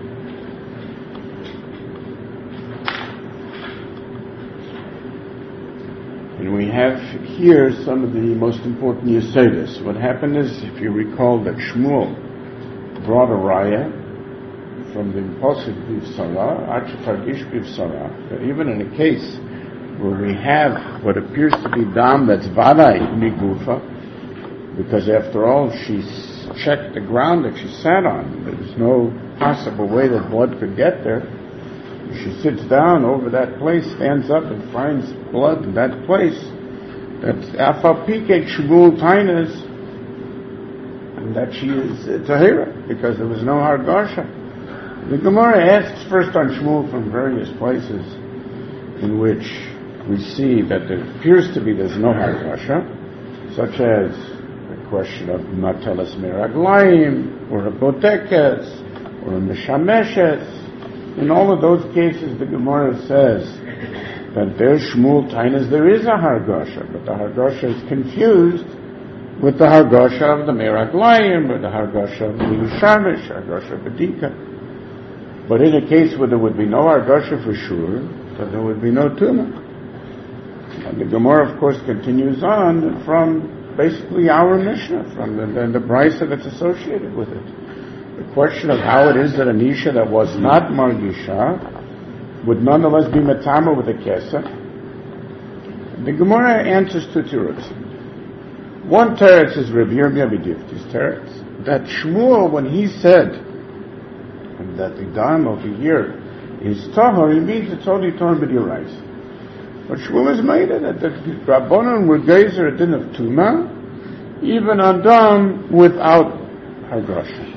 And we have here some of the most important yesodis. What happened is, if you recall, that Shmuel brought a raya from the Imposik Bivsara, Achifargish Bivsara, that even in a case where we have what appears to be dam that's vadai migufa, because after all she checked the ground that she sat on. There's no possible way that blood could get there. She sits down over that place, stands up and finds blood in that place. That's afapikek shmul tainas, and that she is tahira because there was no hargasha. The Gemara asks first on Shmuel from various places in which we see that there appears to be there's no hargasha, such as the question of matelas meraglaim, or a botekes, or a mishameshes. In all of those cases, the Gemara says that there's Shmuel Tainas, there is a hargasha, but the hargasha is confused with the Hargosha of the Meraglayim, or the Hargosha of the Yushamish, Hargosha Bedika. But in a case where there would be no Hargosha for sure, then there would be no Tumah. And the Gemara, of course, continues on from basically our Mishnah, from the, the, the brisa that's associated with it. The question of how it is that an Isha that was not Margisha would nonetheless be Matama with a Kesef. The Gemara answers two teretz. One teretz is Rabbi Yirmiyah B'Difti's teretz, that Shmuel, when he said that the dam over here is tahor, he means it's only torn b'dirais. But Shmuel has made it that the Rabbanon were geyser a din of Tumah, even on dam without Hargosha.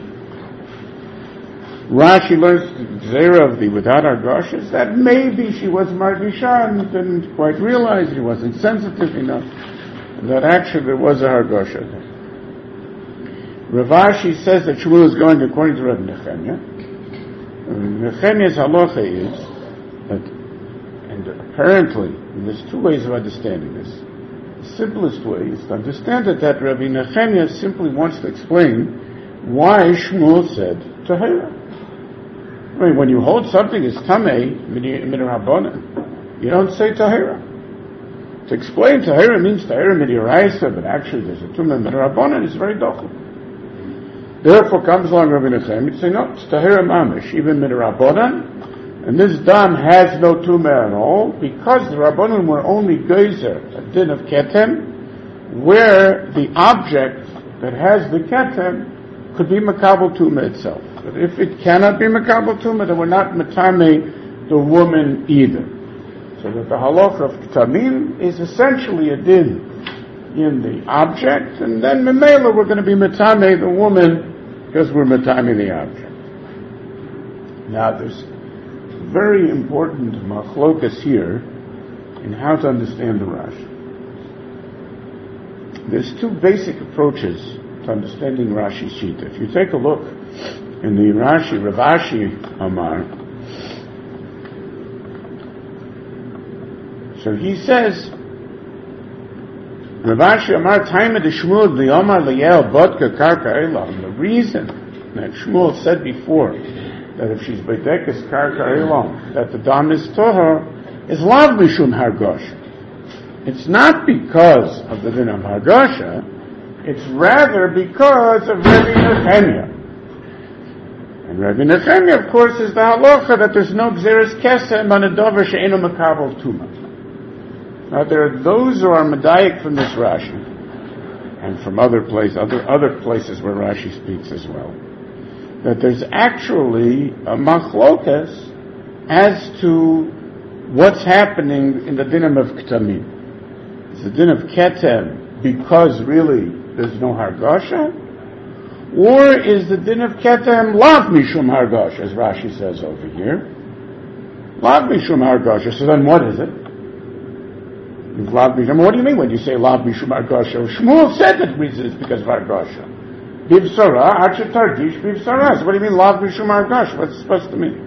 Rashi learns the Zera of the without Hargosha, that maybe she was Margisha and didn't quite realize, she wasn't sensitive enough, that actually there was a Hargosha there. Rav Ashi says that Shmuel is going according to Rabbi Nechemia. Nechemia's halacha is that, and apparently there's two ways of understanding this. The simplest way is to understand it that Rabbi Nechemia simply wants to explain why Shmuel said Tahira. I mean, when you hold something as Tameh, Midirabbanan, you don't say Tahira. To explain Tahira means Tahira Midiraisa, but actually there's a Tumah Midirabbanan, it's very dochel. Therefore comes along Rabbi Nechemia to say, no, it's Tahira Mamish, even Midirabbanan, and this dam has no Tumah at all, because the Rabbanan were only geyser, a din of Ketem, where the object that has the Ketem could be Makabel Tumah itself. But if it cannot be Makabel Tumah, then we're not Matame the woman either. So that the halacha of Tamim is essentially a din in the object, and then Memela we're going to be Matame the woman because we're Matame the object. Now there's very important machlokas here in how to understand the Rashi. There's two basic approaches to understanding Rashi's Shita. If you take a look in the Rashi, Rav Ashi Amar, so he says, Rav Ashi Amar Taima de Shmuel the Amar Liel Vodka Karka Elam. The reason that Shmuel said before that if she's Bedekas Karka Elam, that the dam is Tohar, is Lav Mishum Hargosha. It's not because of the din of Hargosha, it's rather because of Rabbi Nechemia. And Rabbi Nechemia, of course, is the halacha that there's no Gzeres Kesem on a dover she'enu makabel Tumah. Now there are those who are medayik from this Rashi, and from other places, other other places where Rashi speaks as well, that there's actually a machlokas as to what's happening in the dinim of Ketamim. Is the din of Ketem because really there's no Hargosha? Or is the din of Ketem Lav Mishum Hargosha, as Rashi says over here? Lav Mishum Hargosha. So then what is it? Lav Mishum. What do you mean when you say Lav Mishum Hargosha? Shmuel said that it's because of Hargosha. Bivsara, Acha Tardish, Bivsara. So what do you mean Lav Mishum Hargosha? What's it supposed to mean?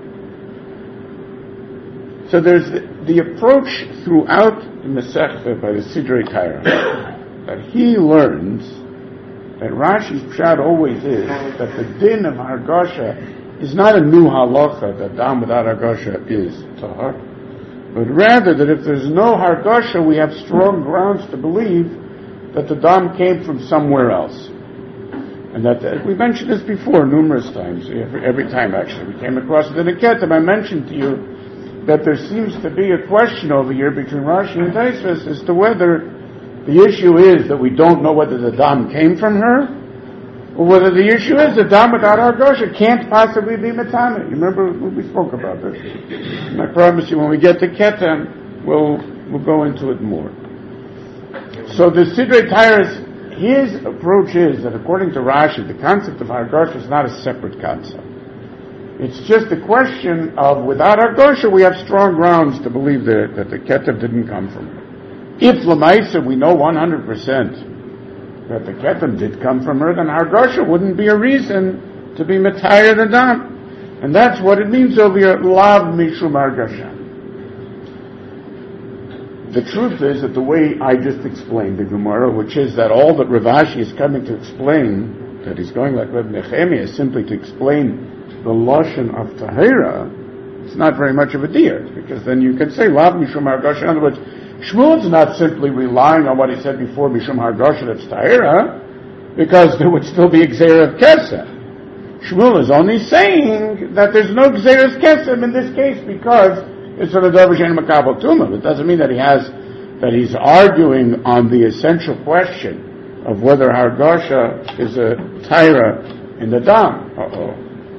So there's the, the approach throughout the Masechta by the Sidrei Torah that he learns that Rashi's pshat always is that the din of Hargosha is not a new halacha that dam without Hargosha is tahar, but rather that if there's no Hargosha, we have strong grounds to believe that the dam came from somewhere else. And that, uh, we mentioned this before numerous times, every, every time actually we came across it in the Ketem. I mentioned to you that there seems to be a question over here between Rashi and Taisvus as to whether the issue is that we don't know whether the dam came from her, or whether the issue is the dam without Hargosha can't possibly be Matana. You remember we spoke about this. And I promise you when we get to Ketem, we'll, we'll go into it more. So the Sidrei Torah's, his approach is that according to Rashi, the concept of Hargosha is not a separate concept. It's just a question of, without Hargosha, we have strong grounds to believe that, that the Ketem didn't come from her. If Lamaisa, we know one hundred percent that the Ketem did come from her, then Hargosha wouldn't be a reason to be Matayah the Dam. And that's what it means over here, Lav Mishum Hargosha. the truth is that the way I just explained the Gemara, which is that all that Rav Ashi is coming to explain, that he's going like Reb Nechemia, is simply to explain the Lashon of Tahira, it's not very much of a deer, because then you can say, Lav Mishum Hargasha. In other words, Shmuel's not simply relying on what he said before, Mishum Hargasha, that's Tahira, because there would still be Gzeir of Kesef. Shmuel is only saying that there's no Gzeir of Kesef in this case, because it's on a Dover Shein Makabel Tumah. It doesn't mean that he has, that he's arguing on the essential question of whether Hargasha is a Tahira in the Dam. Uh-oh.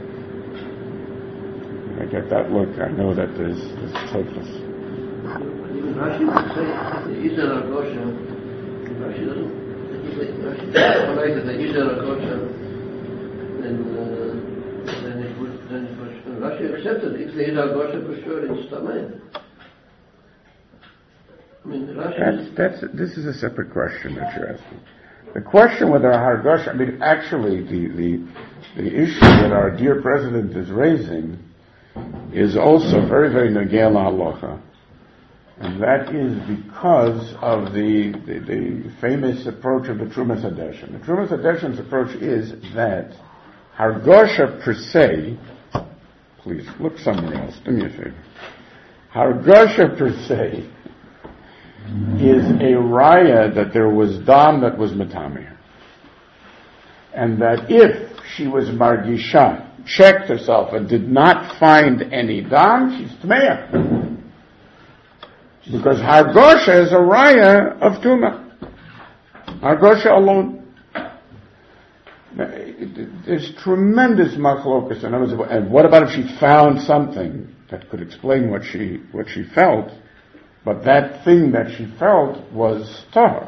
I get that look. I know that there's, there's hopeless. Even Rashi would say that the Yisrael Hargasha, Rashi doesn't, Rashi doesn't that Yisrael Hargasha, then, uh, then it would, then for sure, Rashi accepted if the Yisrael Hargasha for sure it's Tameh. I mean, Rashi... That's, that's, this is a separate question that you're asking. The question whether a Hargasha, I mean, actually, the, the, the issue that our dear president is raising is also very, very negel halacha, and that is because of the, the, the famous approach of the Trumas Hadeshen. The Trumas Hadeshen's approach is that Hargasha per se, please look somewhere else, do me a favor. Hargasha per se is a raya that there was dam that was matamir, and that if she was margisha, checked herself and did not find any dam, she's tmeya. Because Hargasha is a raya of tuma. Hargasha alone. There's tremendous machlokas. And what about if she found something that could explain what she what she felt, but that thing that she felt was tahor?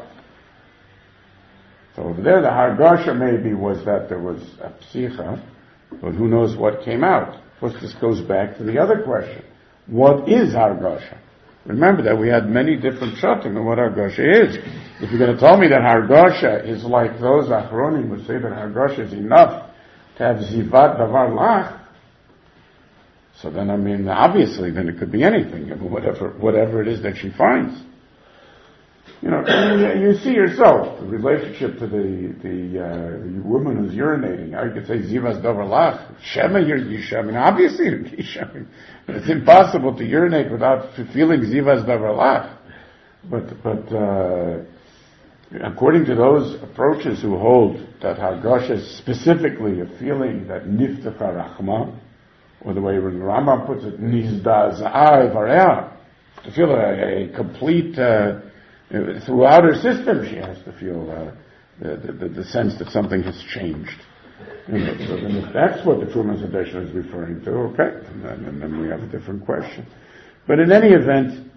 So over there, the Hargasha maybe was that there was a psicha, but who knows what came out. Of course, this goes back to the other question. What is Hargasha? Remember that we had many different shatim on what Hargasha is. If you're going to tell me that Hargasha is like those Achronim who say that Hargasha is enough to have Zivat Davar Lach, so then, I mean, obviously, then it could be anything, whatever, whatever it is that she finds. You know, you, you see yourself, the relationship to the, the, uh, the woman who's urinating. I could say, Zivas Davar Lach, Shema Yisha. I mean, obviously, Yisha. It's impossible to urinate without feeling Zivas Davar Lach. But, but, uh, according to those approaches who hold that Hargasha is specifically a feeling that Niftacha Rachma, or the way Rambam puts it, Nizda Za'ai Vareh, to feel a, a complete, uh, throughout her system, she has to feel uh, the, the, the sense that something has changed. You know, so then if that's what the Trumas Hadeshen is referring to, okay, and then, and then we have a different question. But in any event,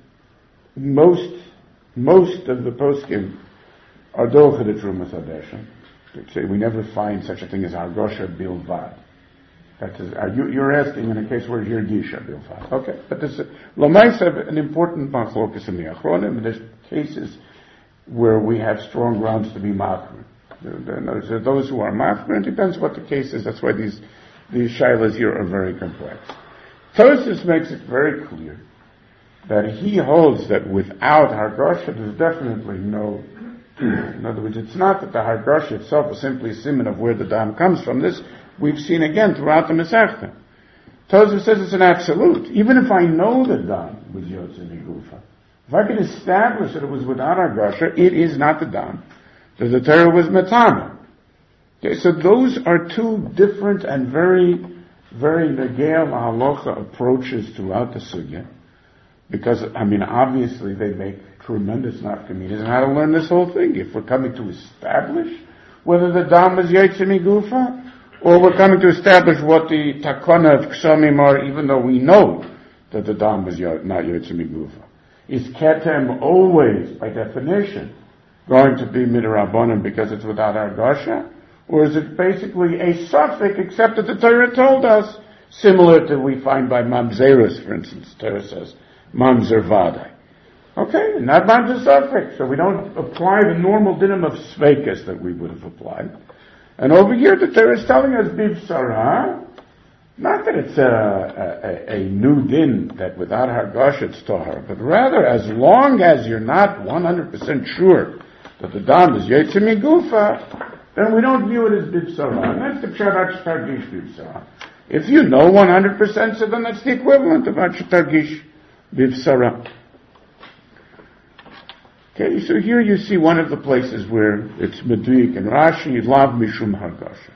most most of the poskim are docha the Trumas Hadeshen. They say we never find such a thing as Hargasha bilvad. That is, are you, you're asking in a case where you're Gisha bilvad. Okay, but this Lamaisa an important machlokas in the Achronim, and there's cases where we have strong grounds to be machmer. There are those who are machmer. It depends what the case is. That's why these these shaylas here are very complex. Tosfos makes it very clear that he holds that without Hargasha, there's definitely no. In other words, it's not that the Hargasha itself is simply a siman of where the dam comes from. This we've seen again throughout the Masechta. Tosfos says it's an absolute. Even if I know the dam was Yotze Migufa, if I can establish that it was without Hargasha, it is not the dam. That the Torah was Matama. Okay, so those are two different and very, very negel halacha approaches throughout the sugya. Because, I mean, obviously they make tremendous nafkaminas on how to learn this whole thing. If we're coming to establish whether the dam is Yotze Migufa, or we're coming to establish what the takana of Ksamim are, even though we know that the dam is not Yotze Migufa. Is ketem always, by definition, going to be midrabanan because it's without Hargasha? Or is it basically a suffix, except that the Torah told us, similar to we find by Mamzerus, for instance, Torah says, Mamzer Vadai. Okay, not Mamzer suffix, so we don't apply the normal dinim of Sveikas that we would have applied. And over here the Torah is telling us, Bivsara, Not that it's a, a, a new din that without hargash it's tahar, but rather as long as you're not one hundred percent sure that the dam is yetze migufa, then we don't view it as bivsara. And that's the pshat targish bivsara. If you know one hundred percent, so then that's the equivalent of targish bivsara. Okay, so here you see one of the places where it's meduik and Rashi, lav mishum hargasha.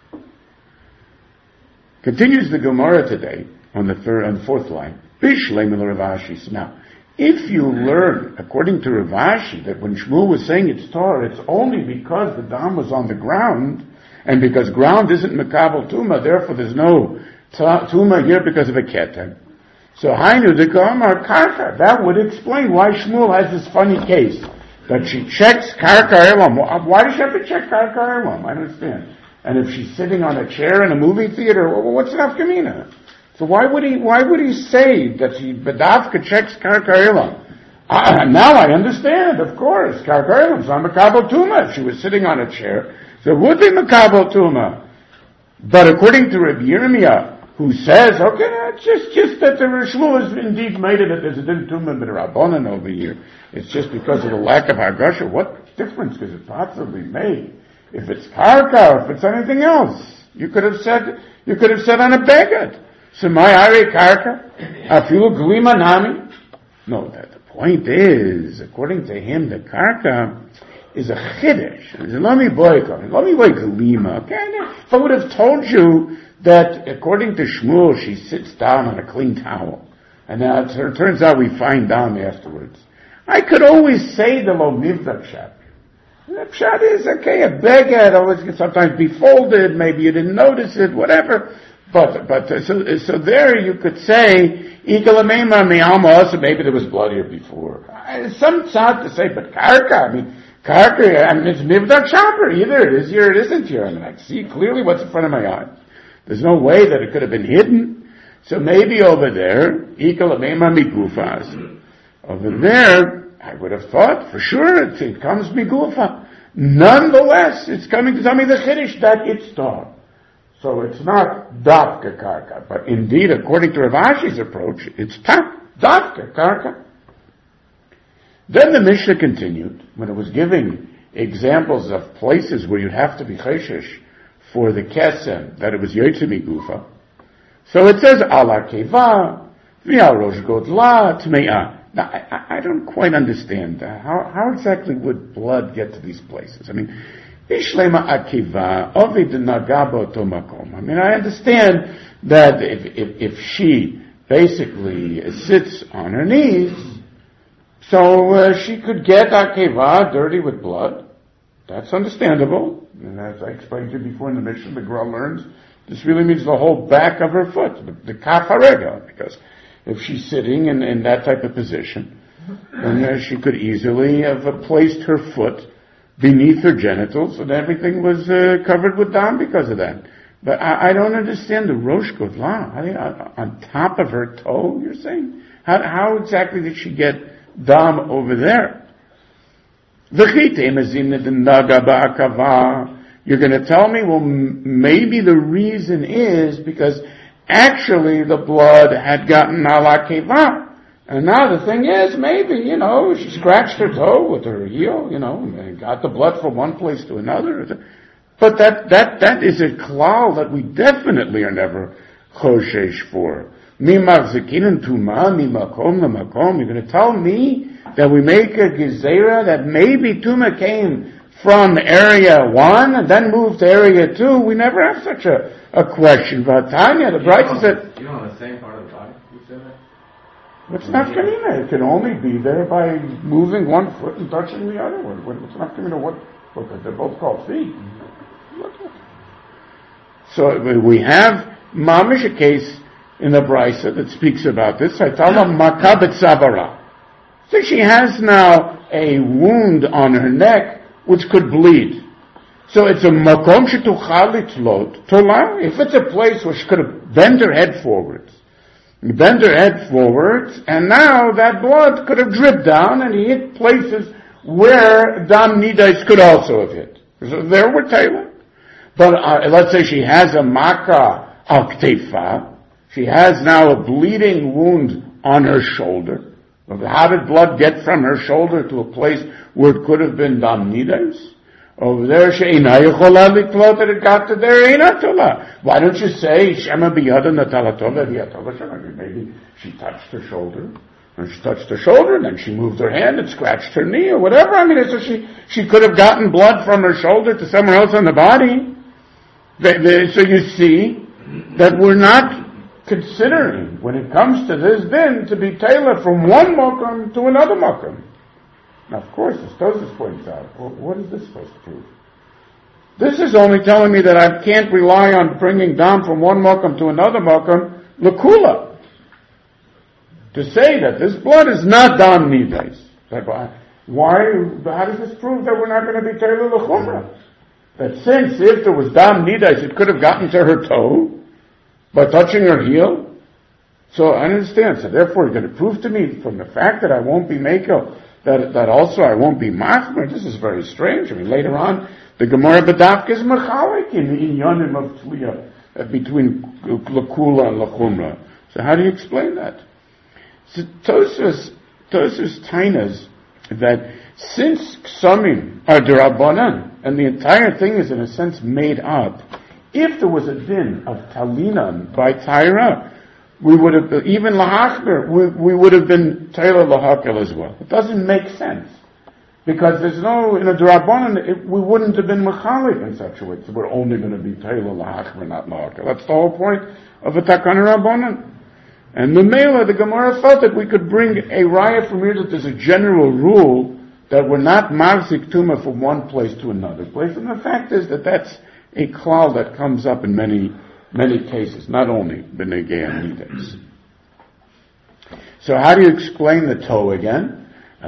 Continues the Gemara today on the third and fourth line. Bishleim Rav Ashi. Now, if you learn, according to Rav Ashi, that when Shmuel was saying it's Torah, it's only because the dam was on the ground, and because ground isn't Mekabel Tuma, therefore there's no Tuma here because of a Keten. So, Hainu de Gomar Karka. That would explain why Shmuel has this funny case, that she checks Karka Elam. Why does she have to check Karka Elam? I don't understand. And if she's sitting on a chair in a movie theater, well, what's nafkamina? So why would he? Why would he say that she bedavka checks karkaela? Ah, now I understand. Of course, karkaela is on makabel tuma. If she was sitting on a chair, so it would be makabel tuma. But according to Rabbi Yirmiyah, who says, okay, it's just just that the Shmuel has indeed made it that there's a din tuma but a rabbanan over here. It's just because of the lack of hargasha. What difference could it possibly make? If it's karka, or if it's anything else, you could have said, you could have said on a beged. So my are karka, afilu glima nami. No, that the point is, according to him, the karka is a chiddush. Let me boycott. Let me boy glima. Okay, if I would have told you that, according to Shmuel, she sits down on a clean towel, and now it turns out we find down afterwards, I could always say the lo mivdak shap. The pshat is, okay, a beged always can sometimes be folded, maybe you didn't notice it, whatever. But, but, uh, so, so there you could say, ikalamema miyama, so maybe there was blood here before. Uh, some sad to say, but karka, I mean, karka, I mean, it's mivdak shaper, either it is here, it isn't here. I mean, I see clearly what's in front of my eyes. There's no way that it could have been hidden. So maybe over there, ikalamema migufas. Over there, I would have thought, for sure, it, it comes migufa. Nonetheless, it's coming to tell me the chiddush that it's tar. So it's not dafka karka, but indeed, according to Rav Ashi's approach, it's ta, dafka karka. Then the Mishnah continued, when it was giving examples of places where you'd have to be cheshesh for the kesem, that it was yotze migufa. So it says, ala keva, v'al rosh godla, tme'ah. Now, I, I don't quite understand that. How, how exactly would blood get to these places? I mean, Ishlema akiva, ovid nagabo tomakom. I mean, I understand that if, if, if she basically sits on her knees, so uh, she could get akiva dirty with blood. That's understandable. And as I explained to you before in the Mishnah, the Gra learns, this really means the whole back of her foot, the, the kaf harega, because if she's sitting in, in that type of position, then uh, she could easily have uh, placed her foot beneath her genitals, and everything was uh, covered with dam because of that. But I, I don't understand the rosh godla. I think on, on top of her toe, you're saying? How, how exactly did she get dam over there? You're going to tell me, well, m- maybe the reason is because actually the blood had gotten ala keva. And now the thing is, maybe, you know, she scratched her toe with her heel, you know, and got the blood from one place to another. But that, that, that is a klal that we definitely are never choshesh for. Mimachzikin tuma, mimakom lemakom. You're going to tell me that we make a gezerah that maybe tuma came from area one and then moved to area two. We never have such a, a question. But Tanya, the Bright said, you know, on the same part of the body, you said that? What's nafkamina? It can only be there by moving one foot and touching the other one. What's nafkamina? What? Because they're both called feet. So we have mamish a case in the Brisa that speaks about this. I tell them makabet savara. So she has now a wound on her neck which could bleed. So it's a makom shetuchal litlot tola. If it's a place where she could have bent her head forwards, bent her head forwards, and now that blood could have dripped down and hit places where dam nidais could also have hit. So there we're tailored. But uh, let's say she has a maka al ktefa, She has now a bleeding wound on her shoulder. How did blood get from her shoulder to a place where it could have been dam nidas? Over there, she'ina yechola liklot, that it got to there, eina tola. Why don't you say, shema biyada natala tola v'yatola shema? Maybe she touched her shoulder, and she touched her shoulder, and then she moved her hand and scratched her knee, or whatever. I mean, so she, she could have gotten blood from her shoulder to somewhere else on the body. They, they, so you see that we're not considering, when it comes to this din, to be tailored from one mokum to another mokum. Now, of course, as Tosfos points out, well, what is this supposed to prove? This is only telling me that I can't rely on bringing dam from one mokum to another mokum, l'kula. To say that this blood is not dam nidas. Why, how does this prove that we're not going to be tailored l'chumrah? That since if there was dam nidas, it could have gotten to her toe by touching her heel. So I understand. So therefore, you're going to prove to me from the fact that I won't be makel, that that also I won't be machmer. This is very strange. I mean, later on, the Gemara B'davka is machalik in in yonim of tliya uh, between l'kula and l'chumra. So how do you explain that? So Tosfos Tosfos tainas that since ksamim are derabanan and the entire thing is in a sense made up, if there was a din of talinan by Tyra, we would have, even lahachber, we, we would have been Taylor lahakel as well. It doesn't make sense. Because there's no, in a Durabanan, we wouldn't have been mechalik in such a way. So we're only going to be Taylor lahachber, not lahakel. That's the whole point of a Takan Rabbanan. And the Mela, the Gemara felt that we could bring a raya from here that there's a general rule that we're not marzik tuma from one place to another place. And the fact is that that's a klal that comes up in many Many cases, not only b'negei anidas. So how do you explain the toe again?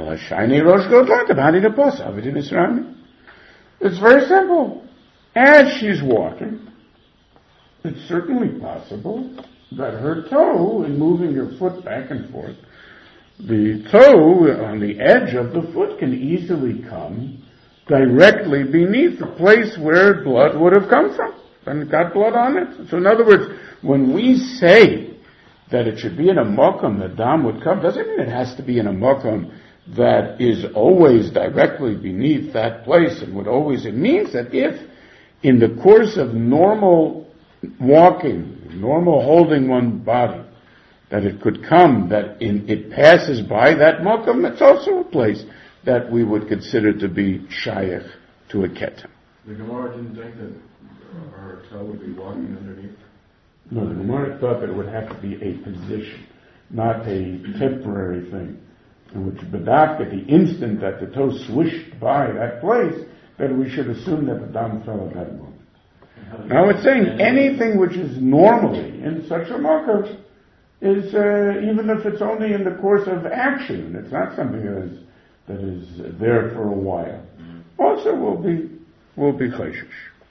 It's very simple. As she's walking, it's certainly possible that her toe, in moving your foot back and forth, the toe on the edge of the foot can easily come directly beneath the place where blood would have come from. And it got blood on it. So in other words, when we say that it should be in a mokum that dam would come, doesn't mean it has to be in a mokum that is always directly beneath that place and would always, it means that if in the course of normal walking, normal holding one body, that it could come, that in, it passes by that mokum, it's also a place that we would consider to be shayach to a ketem. The Gemara didn't think that her toe would be walking underneath? No, the Gemara thought that it would have to be a position, not a temporary thing. In which Badak, at the instant that the toe swished by that place, that we should assume that the dam fell at that moment. Now it's saying anything which is normally in such a mokum is, uh, even if it's only in the course of action, it's not something that is, that is there for a while, also will be, will be chayshish.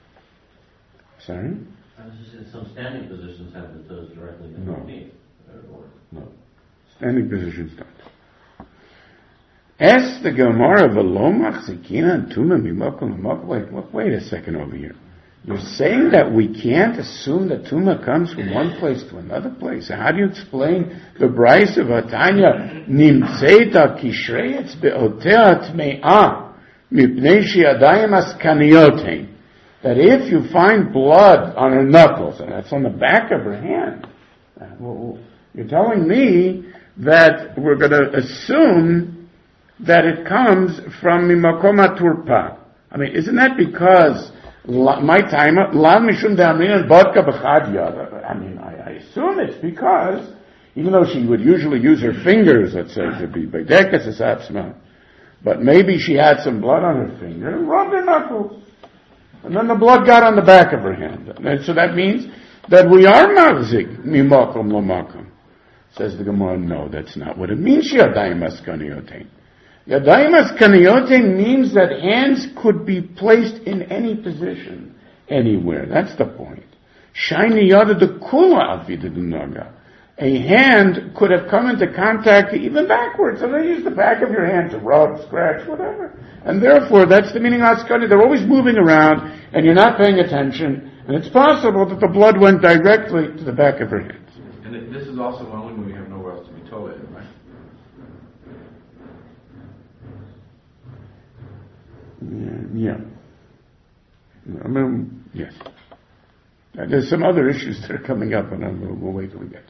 Sorry? I was just saying, some standing positions have the toes directly underneath. No. no. Standing positions don't. Ask the Gemara, V'lo machzikina tuma mimokum l'mokum. Wait, wait a second over here. You're saying that we can't assume that tuma comes from one place to another place. How do you explain the Bryce of Atanya? Nimseita kishreyetz be'otea tme'ah mipnei she'adayim askaniyotein. That if you find blood on her knuckles, and that's on the back of her hand, well, you're telling me that we're going to assume that it comes from mimakoma turpa. I mean, isn't that because my time, la mishum de'amrin and vodka b'chad yad? I mean, I, I assume it's because, even though she would usually use her fingers, let's say, to be bedekas esapsma, but maybe she had some blood on her finger and rubbed her knuckles. And then the blood got on the back of her hand. And so that means that we are mavzik mimakom lomakom. Says the Gemara, no, that's not what it means. Yadayim askaniotein. Yadayim askaniotein means that hands could be placed in any position, anywhere. That's the point. Shiny yada de kula avidadunaga. A hand could have come into contact even backwards. So they use the back of your hand to rub, scratch, whatever. And therefore, that's the meaning of askani. They're always moving around, and you're not paying attention. And it's possible that the blood went directly to the back of her hands. And this is also only when we have nowhere else to be tolerated, right? Yeah. yeah. I mean, yes. Uh, there's some other issues that are coming up, and we'll, we'll wait till we get.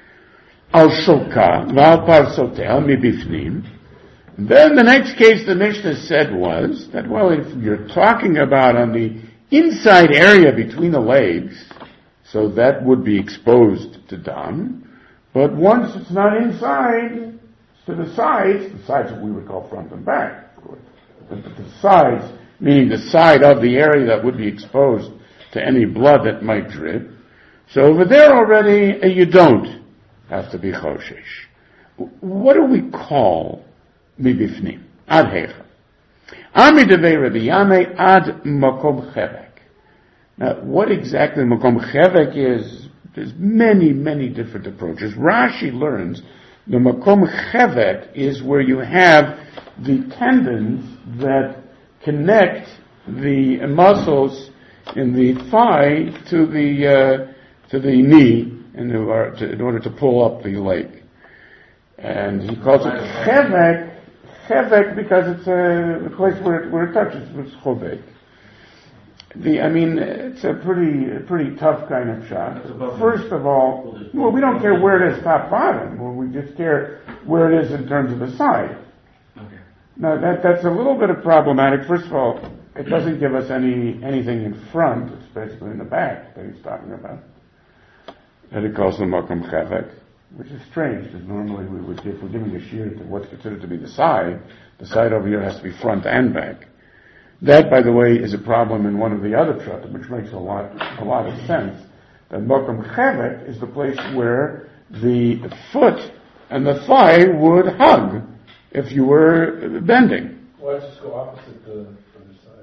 Al shoka v'al parsotea mibifnim. Then the next case the Mishnah said was that, well, if you're talking about on the inside area between the legs, so that would be exposed to dam. But once it's not inside, it's to the sides, the sides that we would call front and back, of course. But the sides, meaning the side of the area that would be exposed to any blood that might drip. So over there already, uh, you don't have to be choshesh. What do we call mibifnim? Ad hecha. Ami devei Rabbi Yannai ad makom chevek. Now, what exactly makom chevek is, there's many, many different approaches. Rashi learns the makom chevek is where you have the tendons that connect the muscles in the thigh to the uh, to the knee in order, to, in order to pull up the leg. And he calls it chevek, chevek because it's a, a place where it, where it touches, it's chovek. The, I mean, it's a pretty, a pretty tough kind of shot. First of all, well, we don't care where it is top bottom. Well, we just care where it is in terms of the side. Okay. Now that that's a little bit of problematic. First of all, it doesn't give us any anything in front. It's basically in the back that he's talking about. And it calls them makom chavek, which is strange because normally we would, if we're giving a shear to what's considered to be the side, the side over here has to be front and back. That, by the way, is a problem in one of the other pshatim, which makes a lot a lot of sense. That makom chavek is the place where the foot and the thigh would hug if you were bending. Why don't you just go opposite the other side?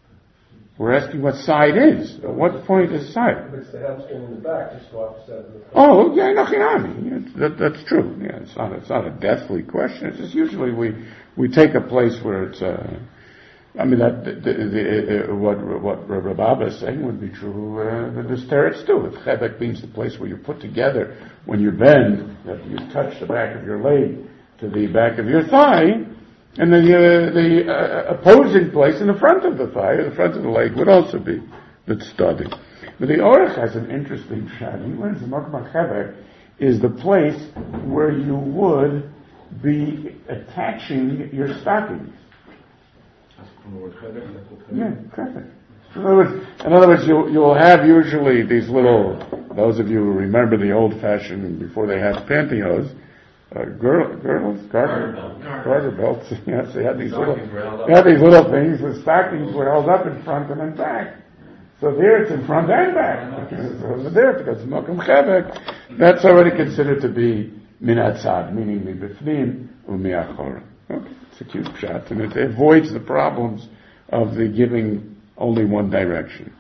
We're asking what side is. At what point is side? If it's the hamstring in the back, just go opposite of the front. Oh, yeah, nachinami. That, that's true. Yeah, it's not. It's not a deathly question. It's just usually we we take a place where it's. Uh, I mean, that the, the, the, uh, what what Rabbi Abba is saying would be true. Uh, the teretz too. If chevek means the place where you put together when you bend, that you touch the back of your leg to the back of your thigh, and then uh, the uh, opposing place in the front of the thigh or the front of the leg would also be the study. But the Orach has an interesting shot. He learns the makom chevek is the place where you would be attaching your stockings. Yeah, chevek. In other words, in other words you, you'll have usually these little, those of you who remember the old-fashioned, before they had pantyhose, uh, girl, girls, garter, garter belts. Yes, they had these little, they had these little things. The stockings were held up in front and in back. So there it's in front and back. So over there, because makom chevek, that's already considered to be min atzad, meaning mibifnim u'miachor. Okay, it's a cute shot, and it avoids the problems of the giving only one direction.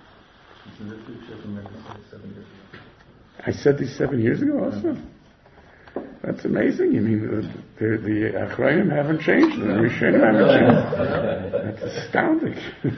I said this seven years ago also? That's amazing. You mean the, the, the Achrayim haven't changed, the Rishonim haven't changed. That's astounding.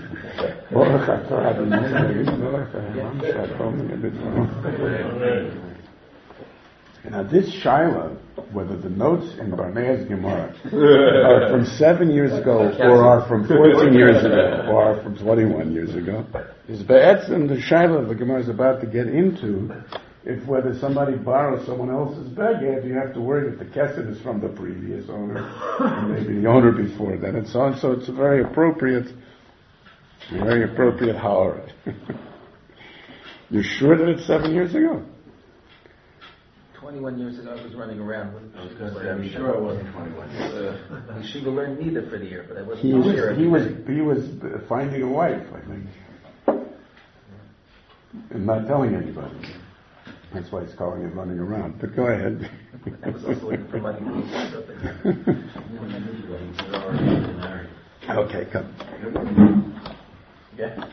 Now this Shaila, whether the notes in Barnea's Gemara are from seven years ago, or are from fourteen years ago, or are from twenty-one years ago, is Be'etzim the Shaila the Gemara is about to get into. If whether somebody borrows someone else's beged, you have to worry that the kesed is from the previous owner, or maybe the owner before that, and so on. So it's a very appropriate, very appropriate halaret. You're sure that it's seven years ago? Twenty-one years ago, I was running around with. I was going to say, I'm sure I wasn't twenty-one. Uh, Shiva learned neither for the year, but I wasn't He sure. was, he was, he was finding a wife, I think, and not telling anybody. That's why he's calling it running around. But go ahead. I was also looking for money. Okay, come. Yeah.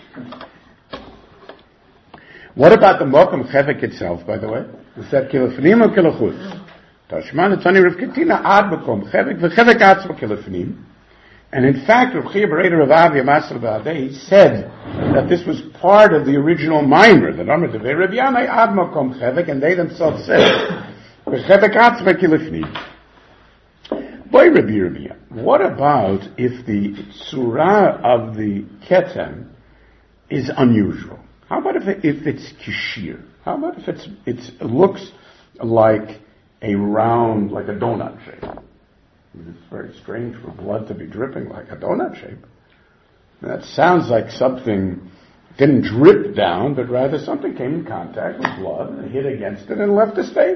What about the makom chevek itself, by the way? We said kilofnim or kilachutz. Tashman etzani Rav Katina ad makom chevek v'chevek atzma kilofnim. And in fact, Rav Chia Bereder Rav Avia Masel Ba'adei said that this was part of the original mimer, that Amar Devei Rav Yannai ad makom chevek, and they themselves said What about if the surah of the ketem is unusual? How about if, it, if it's kishir? How about if it's, it's, it looks like a round, like a donut shape? It's very strange for blood to be dripping like a donut shape. That sounds like something didn't drip down, but rather something came in contact with blood and hit against it and left a stain.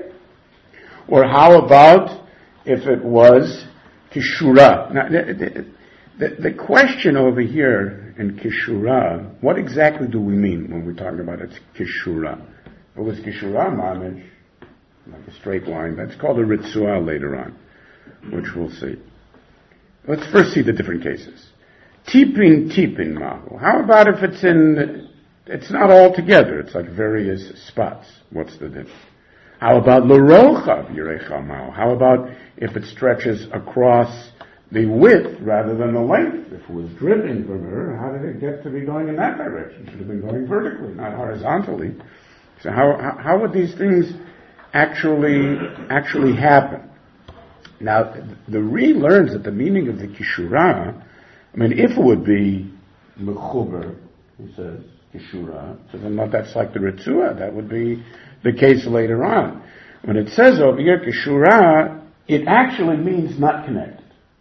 Or how about if it was kishura? Now, the, the, the question over here in kishura, what exactly do we mean when we're talking about it's kishura? If it was kishura mamage, like a straight line, that's called a ritzua later on, which we'll see. Let's first see the different cases. Tipin, tipin mahu. How about if it's in, it's not all together, it's like various spots. What's the difference? How about l'rochav yirecha mahu? How about if it stretches across the width rather than the length? If it was dripping from her, how did it get to be going in that direction? It should have been going vertically, not horizontally. So how, how, how would these things actually, actually happen? Now, the Ri learns that the meaning of the kishura, I mean, if it would be mechuber, he says, kishura, so then that's like the ritzua, that would be the case later on. When it says over here, kishura, it actually means not connected.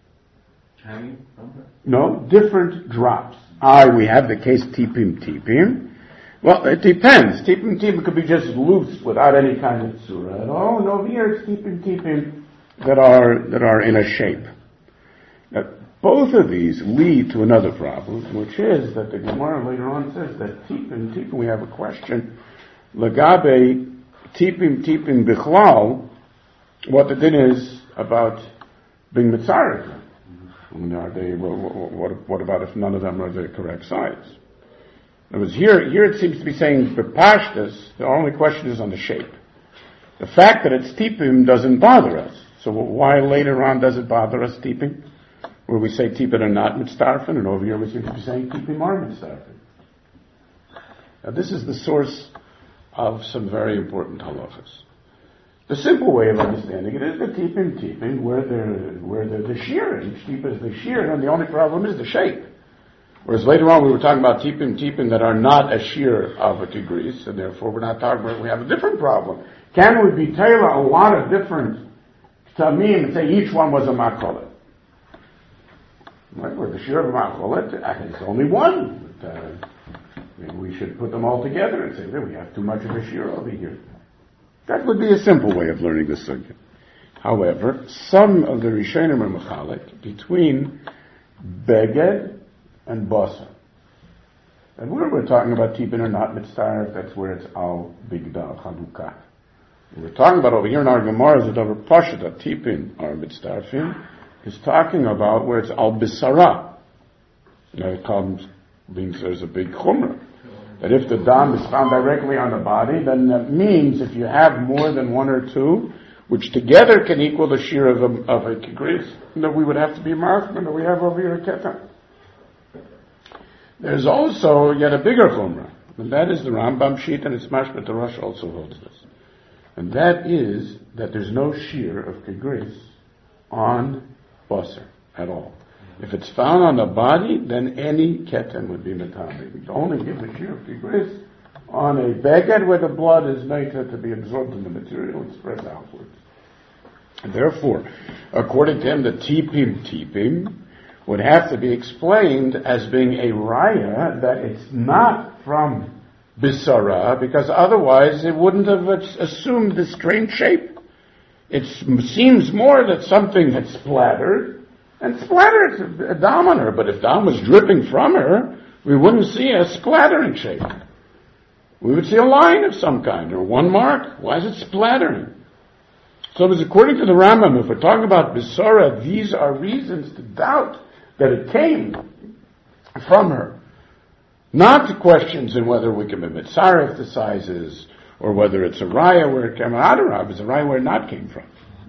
Hanging? No, different drops. Ah, we have the case tipim tipim. Well, it depends. Tipim tipim could be just loose without any kind of surah at all, and over here it's tipim tipim that are, that are in a shape. Now, both of these lead to another problem, which is that the Gemara later on says that tipim tipim, we have a question, lagabe tipim tipim bichlal, what the din is about being mitzarek. Are they, what, what, what about if none of them are the correct size? It was here, here it seems to be saying bepashtas, the only question is on the shape. The fact that it's tipim doesn't bother us. So why later on does it bother us, tipim? Where we say tipim are not mitzdarfen, and over here we seem to be saying tipim are mitzdarfen. Now this is the source of some very important halachas. The simple way of understanding it is the tipim tipim, where they're, where they're the shear. Each tip is the shear, and the only problem is the shape. Whereas later on we were talking about tipim tipim that are not a shear of a tigris, and therefore we're not talking about, we have a different problem. Can we be tailor a lot of different tamim and say each one was a makolet? Right? Where the shear of a makolet, it's only one. But, uh, maybe we should put them all together and say, there we have too much of a shear over here. That would be a simple way of learning the sugya. However, some of the Rishonim are mechalik between beged and basar. And where we're talking about tipin or not mitzaref, that's where it's al bigdal chalukah. We're talking about over here in our Gemara that over pasha that tipin or mitzarefin is talking about where it's al bisara. Now it comes means there's a big chumrah. That if the dam is found directly on the body, then that means if you have more than one or two, which together can equal the shear of a, of a kigris, then we would have to be markman that we have over here a ketan. There's also yet a bigger chumrah, and that is the Rambam sheet, and it's Mashmat Rosh also holds this. And that is that there's no shear of kigris on basar at all. If it's found on the body, then any keten would be metame. We only give the shear of kigris on a beged where the blood is made to be absorbed in the material and spread outwards. And therefore, according to him, the tipim tipim would have to be explained as being a raya that it's not from bisara, because otherwise it wouldn't have assumed the strange shape. It seems more that something had splattered, and splattered a dam on her, but if dam was dripping from her, we wouldn't see a splattering shape. We would see a line of some kind, or one mark. Why is it splattering? So it is according to the Rambam, if we're talking about Bisara, these are reasons to doubt that it came from her. Not questions in whether we can be mitzaref the sizes, or whether it's a raya where it came out of, it's a raya where it not came from.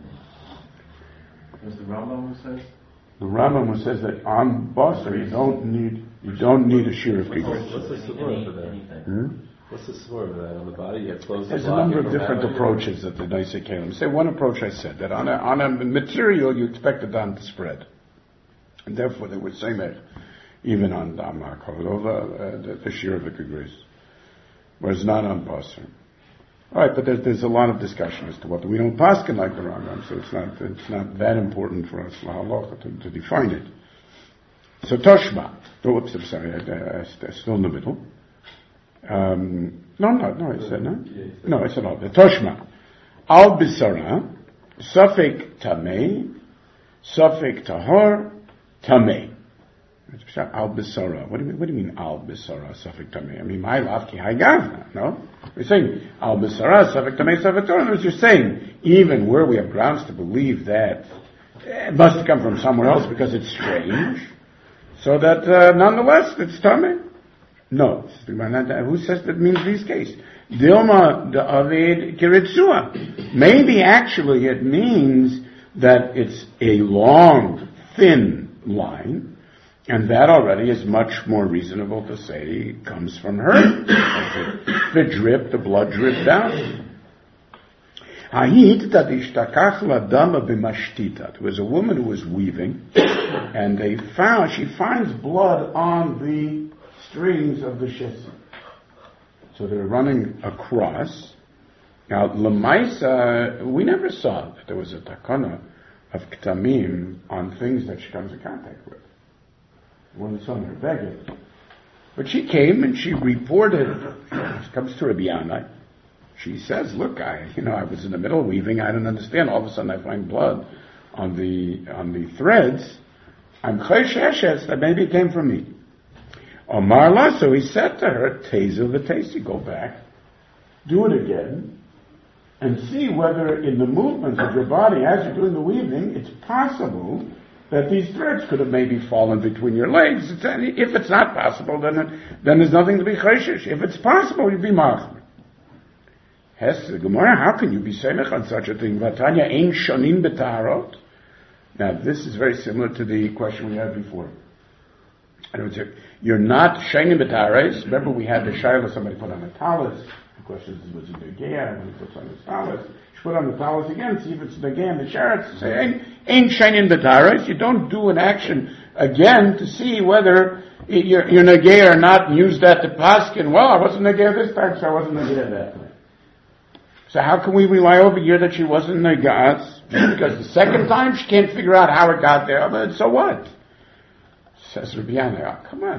Is the Rambam who says? The Rambam who says that on basar you don't need you don't need a shear of kigris. What's the support for that? Hmm? What's the score of that on the body? You have clothes. There's a number of different approaches that the Neisei Kalim say. One approach I said that on a, on a material you expect the dam to spread, and therefore they would say that even on dam Kolova, the, the shear of it agrees, whereas not on Basar. All right, but there's, there's a lot of discussion as to what we don't paskin like the Rambam, so it's not it's not that important for us to, to define it. So Toshma, oh, oops, I'm sorry, I, I, I, still in the middle. Um, no, no, no, I said no. No, I said no. The Toshma, Al Bisara, Safek Tamei, Safek Tahor, Tamei. Al Bisara. What do you mean? What do you mean Al Bisara, Safek Tamei? I mean, my lafki Haigavna. No, we're saying Al Bisara, Safek Tamei, Safek Tahor. What you're saying, even where we have grounds to believe that it must have come from somewhere else because it's strange. So that, uh, nonetheless, it's Tamei? No. Who says that means these cases? Dilma David Kiritzua. Maybe actually it means that it's a long, thin line, and that already is much more reasonable to say comes from her. The drip, the blood drip down. There was a woman who was weaving, and they found, she finds blood on the strings of the shesim. So they're running across. Now, Lamaisa, we never saw that there was a takana of ktamim on things that she comes in contact with. When it's on her beggar. But she came and she reported, she comes to Rabbi Yanai. She says, look, I, you know, I was in the middle of weaving, I don't understand, all of a sudden I find blood on the, on the threads. I'm chaysheshes, that maybe it came from me. Omar La, so he said to her, Tezel the Tasi, go back, do it again, and see whether in the movements of your body as you're doing the weaving, it's possible that these threads could have maybe fallen between your legs. It's, if it's not possible, then, it, then there's nothing to be chayshish. If it's possible, you'd be machmir. Hes, the Gemara, how can you be semech on such a thing? Vatanya ein shonin b'tarot. Now, this is very similar to the question we had before. I don't say, you're not shonin b'taros. Remember, we had the shayla, somebody put on a talis. The question is, was it negea? When he puts on his talis, she put on the talis again, see if it's negea in the sharetz. Say, ain't, ain't shonin b'taros. You don't do an action again to see whether you're, you're negea or not, and use that to paskin. Well, I wasn't negea this time, so I wasn't negea that time. So how can we rely over here that she wasn't negas? Because the second time she can't figure out how it got there, but so what? Says Rabbi Yanai, oh, come on,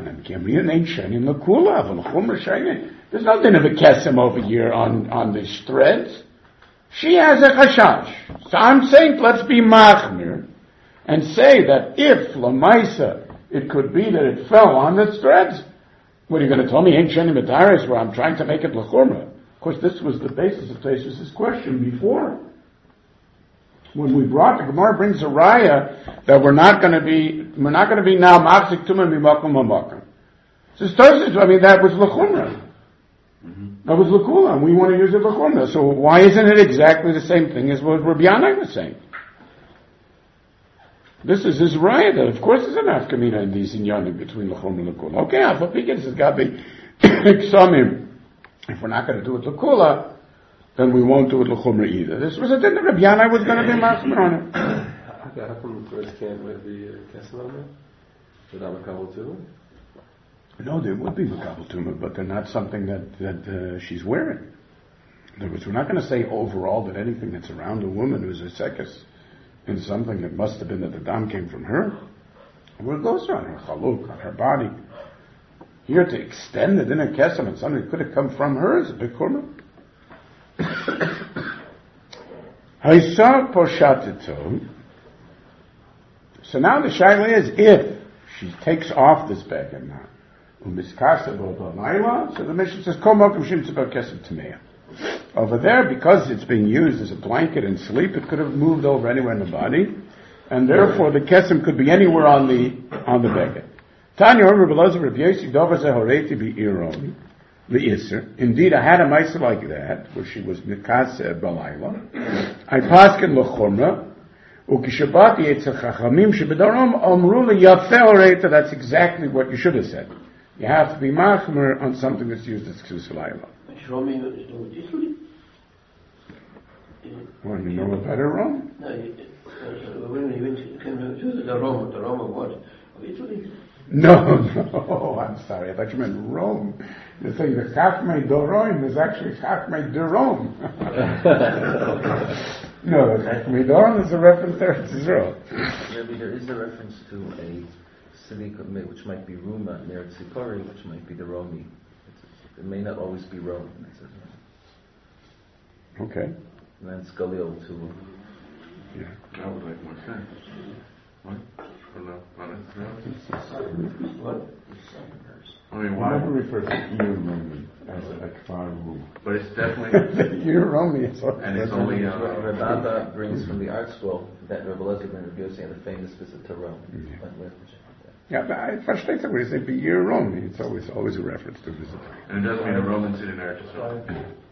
there's nothing of a kesem over here on, on these threads. She has a chashash. So I'm saying let's be machmir and say that if lamaisa, it could be that it fell on the threads. What are you going to tell me? Ain't shenim b'taros where I'm trying to make it l'chumra. Of course, this was the basis of Tesis' question before. When we brought, the Gemara brings a raya that we're not going to be, we're not going to be now machzik tumah mimakum hamakum. So Tesis, I mean, that was l'chumra. Mm-hmm. That was l'kula, and we want to use it l'chumra. So why isn't it exactly the same thing as what Rabbi Yanai was saying? This is his raya that, of course, there's an afkamina in these inyanim between l'chumra and l'kula. Okay, alpha pekins has got the ksamim. If we're not going to do it l'kula, then we won't do it l'chumra either. This was a thing that Rabbi Yanai was going to be machmir on it. How come the threads can't wear the kesem on there? Would that makabel too? No, they would be makabel tumah, but they're not something that, that uh, she's wearing. In other words, we're not going to say overall that anything that's around a woman who's a sekes in something that must have been that the dam came from her. Where it goes on her chaluk, on her body. Here to extend it in a kesem and something that could have come from her is a big korma. Haisa poshatito. So now the shaila is if she takes off this beggar now, umiskasa b'olayla, so the mission says kol mokum shim tzibah kesem tameya. Over there, because it's being used as a blanket and sleep, it could have moved over anywhere in the body, and therefore the kesem could be anywhere on the on the beggar. Tanya Rabbi Elazar Rabbi Yossi Dover Zehoreti B'Iron L'Isser. Indeed, I had a ma'aser like that, where she was mikaseh b'layla. I pasken l'chumra, ukishabati etzel chachamim shebedarom omru l'yafeh horeta. That's exactly what you should have said. you have to be machmer on something that's used as ksus layla. Show me what is doing this one. Well, you know a better Rome? No, when we went to the Rome, the Rome of what? Of Italy. No, no, I'm sorry. I thought you meant Rome. You're saying the Chachmei Doroim is actually Chachmei de Rome. No, the Chachmei Doron is a reference there to Israel. Maybe there is a reference to a city which might be Ruma near Tzipori, which might be the Romi. It's, it may not always be Rome. Okay. And then it's Galil to. Yeah. That would make more sense. What? For the, What? I mean, It why? never refers to Ir Romi as a Kfar Rum. But it's definitely, Ir Romi is what and it's only, uh, Rabbi Abba brings from the art school that Rabbi Lezer ben Rabbi Yossi had a famous visit to Rome. Yeah, but I verstehe it when you say Ir Romi. It's always always a reference to visit. and it does mean a Roman city in Eretz Yisrael.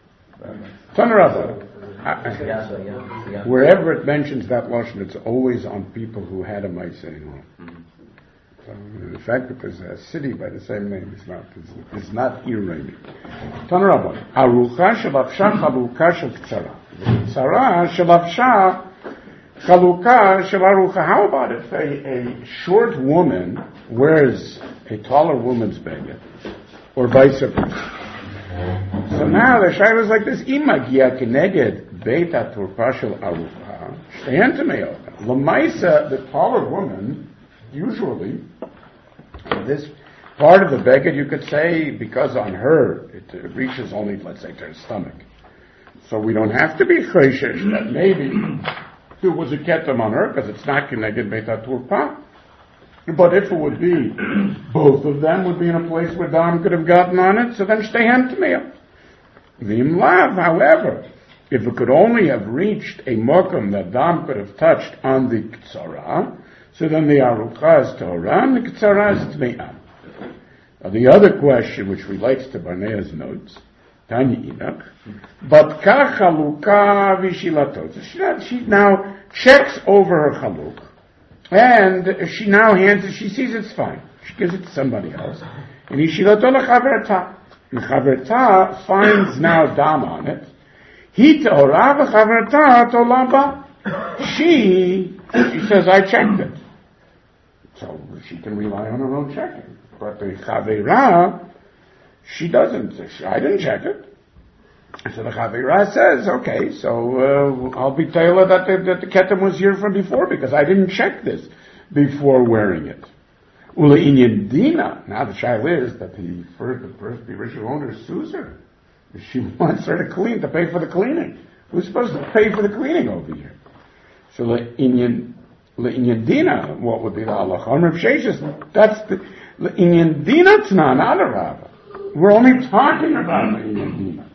Tanarabba. Siyasa, yeah, Siyasa. Wherever it mentions that lashon, it's always on people who had a ma'aseh in Rome. Mm-hmm. So the fact that there's a city by the same name is not is, is not irrelevant. Tanarabba. Arucha shelafsha chaluka shel ktsara. Ktsara shelafsha chaluka shel arucha. How about if a, a short woman wears a taller woman's beged, or vice versa? So now the shayla is like this: Imagia keneged beta turpa shel arucha shteyen tameot. Lamaisa, the taller woman, usually, this part of the beged, you could say, because on her it, it reaches only, let's say, to her stomach. So we don't have to be choishesh that maybe there was a ketam on her because it's not keneged beta turpa. But if it would be, both of them would be in a place where Dam could have gotten on it, so then shtehem tamei. V'im lav, however, if it could only have reached a mokum that Dam could have touched on the ktsara, so then the arucha is Torah and the ktsara is tme'ah. Now the other question, which relates to Barnea's notes, Tanya Enoch, but ka chaluka v'shilatot. She, she now checks over her chaluk, and she now hands it, she sees it's fine. She gives it to somebody else. And Yishilato lechaverta. And chaverta finds now dam on it. He Torah v'chaverta tolaba. She, she says, I checked it. So she can rely on her own checking. But the chavera, she doesn't. She, I didn't check it. So the chavera says, okay, so uh, I'll be tailored that the, that the ketem was here from before because I didn't check this before wearing it. Ula inyan dina. Now the shaila is that the first, the first, the original owner sues her. She wants her to clean, to pay for the cleaning. Who's supposed to pay for the cleaning over here? So la inyan, la inyan dina, what would be the halacha? On Rav Sheshes, that's the, la inyan dina t'na, not a rabba. We're only talking about la inyan dina.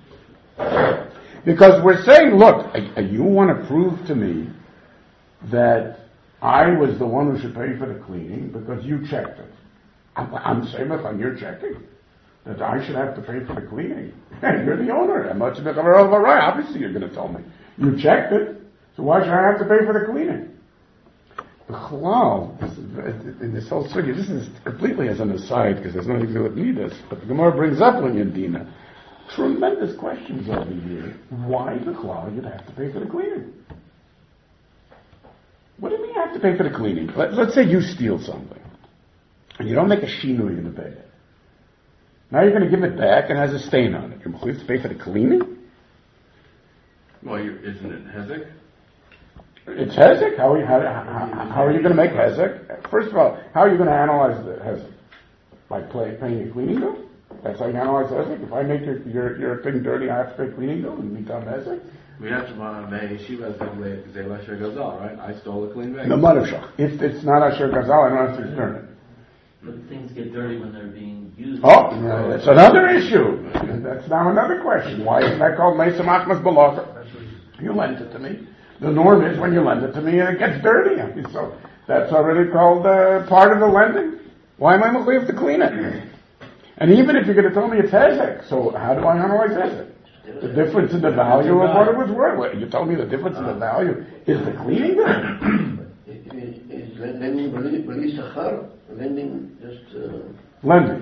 Because we're saying, look, you want to prove to me that I was the one who should pay for the cleaning because you checked it. I'm, I'm saying if on your checking that I should have to pay for the cleaning. You're the owner. Obviously you're going to tell me. You checked it, so why should I have to pay for the cleaning? The chalal, in this whole story, this is completely as an aside because there's nothing to do with Midas, but the Gemara brings up Linyan Dina. Tremendous questions over here. Why the chalal you'd have to pay for the cleaning? What do you mean you have to pay for the cleaning? Let, let's say you steal something, and you don't make a shinui in the bed. Now you're going to give it back and it has a stain on it. You're supposed to pay for the cleaning? Well, you, isn't it hezek? It's hezek. How are you, how, how, how are you going to make hezek? First of all, how are you going to analyze the hezek? By play, paying a cleaning bill? That's how you analyze hezek? If I make your, your, your thing dirty, I have to pay a cleaning bill and become hezek? We have to run a yeshiva as a Asher Gazal, right? I stole a clean bag. No, Marashach. If it's not Asher Gazal, I don't have to return it. But things get dirty when they're being used. Oh, no, that's another issue. That's now another question. Why isn't that called Mesa Machmas Balacha? You lend it to me. The norm is when you lend it to me, it gets dirty. So that's already called uh, part of the lending. Why am I going to clean it? And even if you're going to tell me it's hezek, so how do I analyze hezek? The difference in the value of what it was worth. You told me the difference in the value is the cleaning bill. Is lending beli sachar? Lending just... Uh... Lending.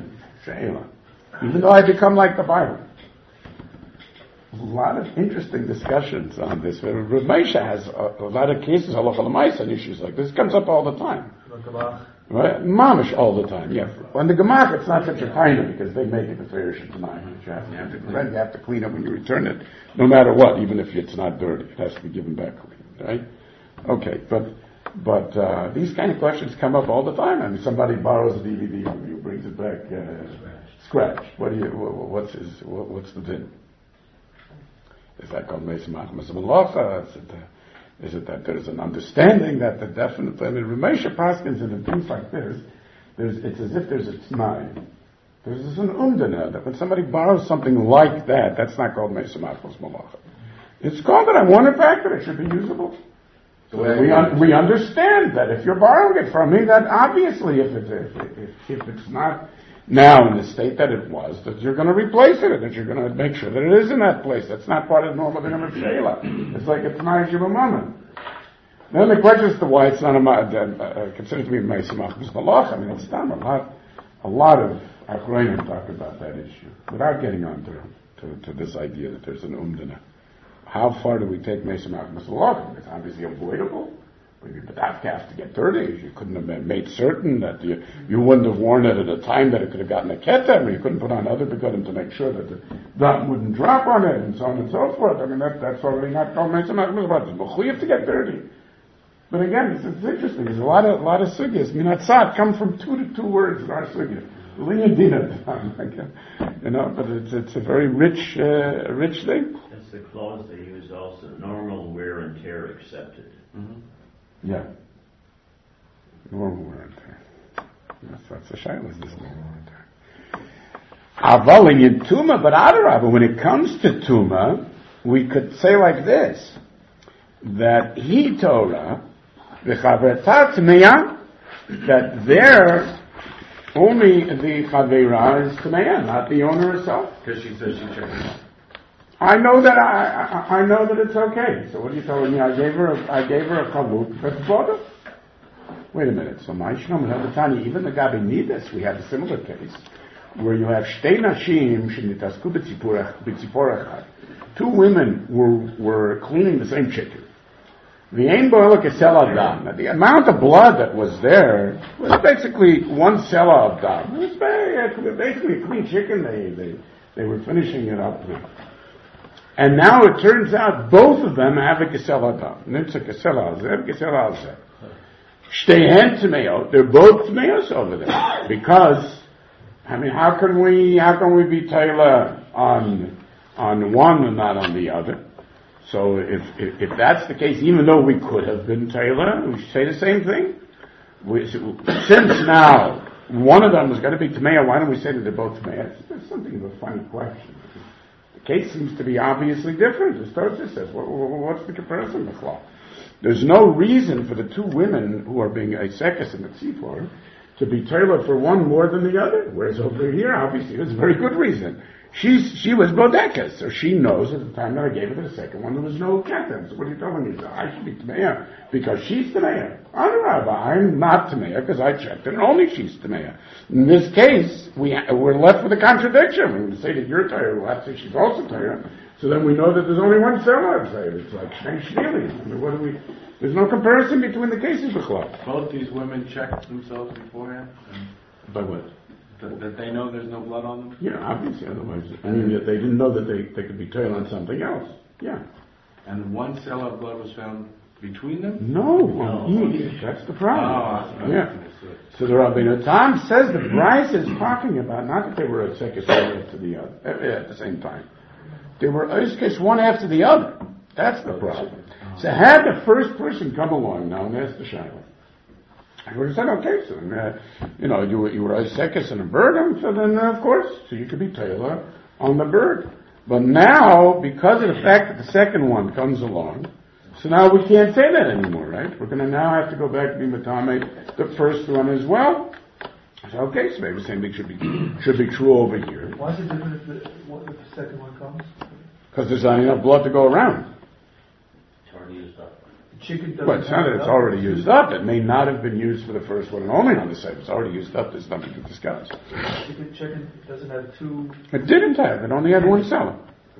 Sheila. Even though I become like the Bible. A lot of interesting discussions on this. Rav Moshe has a, a lot of cases, halacha l'maisa, on issues like this. It comes up all the time. Right? Mamish all the time, yeah. On the Gemach, it's not such a tiny because they make it a Torah tonight. You have, you, have to, you have to clean it when you return it, no matter what, even if it's not dirty. It has to be given back clean, right? Okay, but but uh, these kind of questions come up all the time. I mean, somebody borrows a D V D from you, brings it back uh, scratched. What do you? What's his? What's the din? Is that called Meis Machmas Malacha? Is it? Uh, Is it that there's an understanding that the definite, I mean, Ramesha Paskins and things like this, there's, it's as if there's a t'nai. There's an umdana, that when somebody borrows something like that, that's not called Mesa Machmas Malacha. It's called that I want it back, that it should be usable. So we, un- we understand that if you're borrowing it from me, that obviously if it's, if, if, if it's not now in the state that it was, that you're going to replace it, and that you're going to make sure that it is in that place. That's not part of the normal thing of Sheila. It's like it's not Yibamana. Then the question is to why it's not a, uh, considered to be a Meis Machmas Malach. I mean, it's done. A lot, a lot of Achronim talk about that issue, without getting on to, to, to this idea that there's an umdana. How far do we take Meis Machmas Malach? It's obviously avoidable. But that has to get dirty. You couldn't have made certain that you, you wouldn't have worn it at a time that it could have gotten a ketem, or you couldn't put on other begodim to make sure that the dot wouldn't drop on it, and so on and so forth. I mean, that, that's already not called Meis Machmas Malach. You have to get dirty. But again, it's, it's interesting. There's a lot of, lot of sugyas. Minatzat come from two to two words in our sugya. You know, but it's, it's a very rich, uh, rich thing. That's the clause they use also. Normal wear and tear accepted. Mm-hmm. Yeah. Normal wear and tear. That's, that's the shayla, is this normal wear and tear. Avaling in Tuma, but Adarabah, when it comes to Tuma, we could say like this, that he Torah, v'chaverta tmeya, that there, only the chavera is tmeya, not the owner herself. Because she says she checked it out. I know that I, I I know that it's okay. So what are you telling me? I gave her a, I gave her a kalut. That's bother. Wait a minute. So my shnam Tani, even the Gabi Nidas, we have a similar case where you have shtei nashim shenitasku b'tzipor. Two women were were cleaning the same chicken. The ein boiler kesel adam. The amount of blood that was there was basically one sela of dam. It was very, basically a clean chicken. They they they were finishing it up with. And now it turns out both of them have a kesel adam. Nimtza kesel alzeh, kesel alzeh. Shteihen tmeot. They're both tmeos over there because, I mean, how can we how can we be Taylor on on one and not on the other? So if, if if that's the case, even though we could have been Taylor, we say the same thing. We, since now one of them is going to be Tmeya, why don't we say that they're both Tmeya? It's something of a funny question. The case seems to be obviously different. As Tosha says, what, what's the comparison with law? There's no reason for the two women who are being Isekes and Tzipor to be Taylor for one more than the other. Whereas over here, obviously, there's a very good reason. She's, she was Bodekes, so she knows at the time that I gave her the second one, there was no ketem. So what are you telling me? So I should be Tmeya because she's Tmeya. I'm not Tmeya because I checked it, and only she's Tmeya. In this case, we, we're left with a contradiction. We say that you're Tmeya, we'll have to say she's also Tmeya. So then we know that there's only one Selah. It's like Shnei Shneili. I mean, what do we... There's no comparison between the cases, B'chlal. Both these women checked themselves beforehand? By what? That, that they know there's no blood on them? Yeah, obviously, otherwise, I mean, they didn't know that they, they could be tailed on something else. Yeah. And one cell of blood was found between them? No, on each. That's the problem. Oh, yeah. So the Rabbeinu Tam says the Bryce is talking about, not that they were a second one after the other, at the same time. They were oiskes one after the other. That's the problem. So had the first person come along now and ask the Shiloh, I would have said, okay, so uh, you know, you were, you were a sekes and a bird, so then uh, of course, so you could be Taylor on the bird. But now, because of the fact that the second one comes along, so now we can't say that anymore, right? We're going to now have to go back to be Matame, the first one as well. So okay, so maybe the same thing should be should be true over here. Why is it different if the, what, if the second one comes? Because there's not enough blood to go around. It's hard to use up. Chicken doesn't Well, it's not have that it's enough. already used up. It may not have been used for the first one and only on the same. It's already used up. There's nothing to discuss. Chicken, chicken doesn't have two. It didn't have. It only had one seller.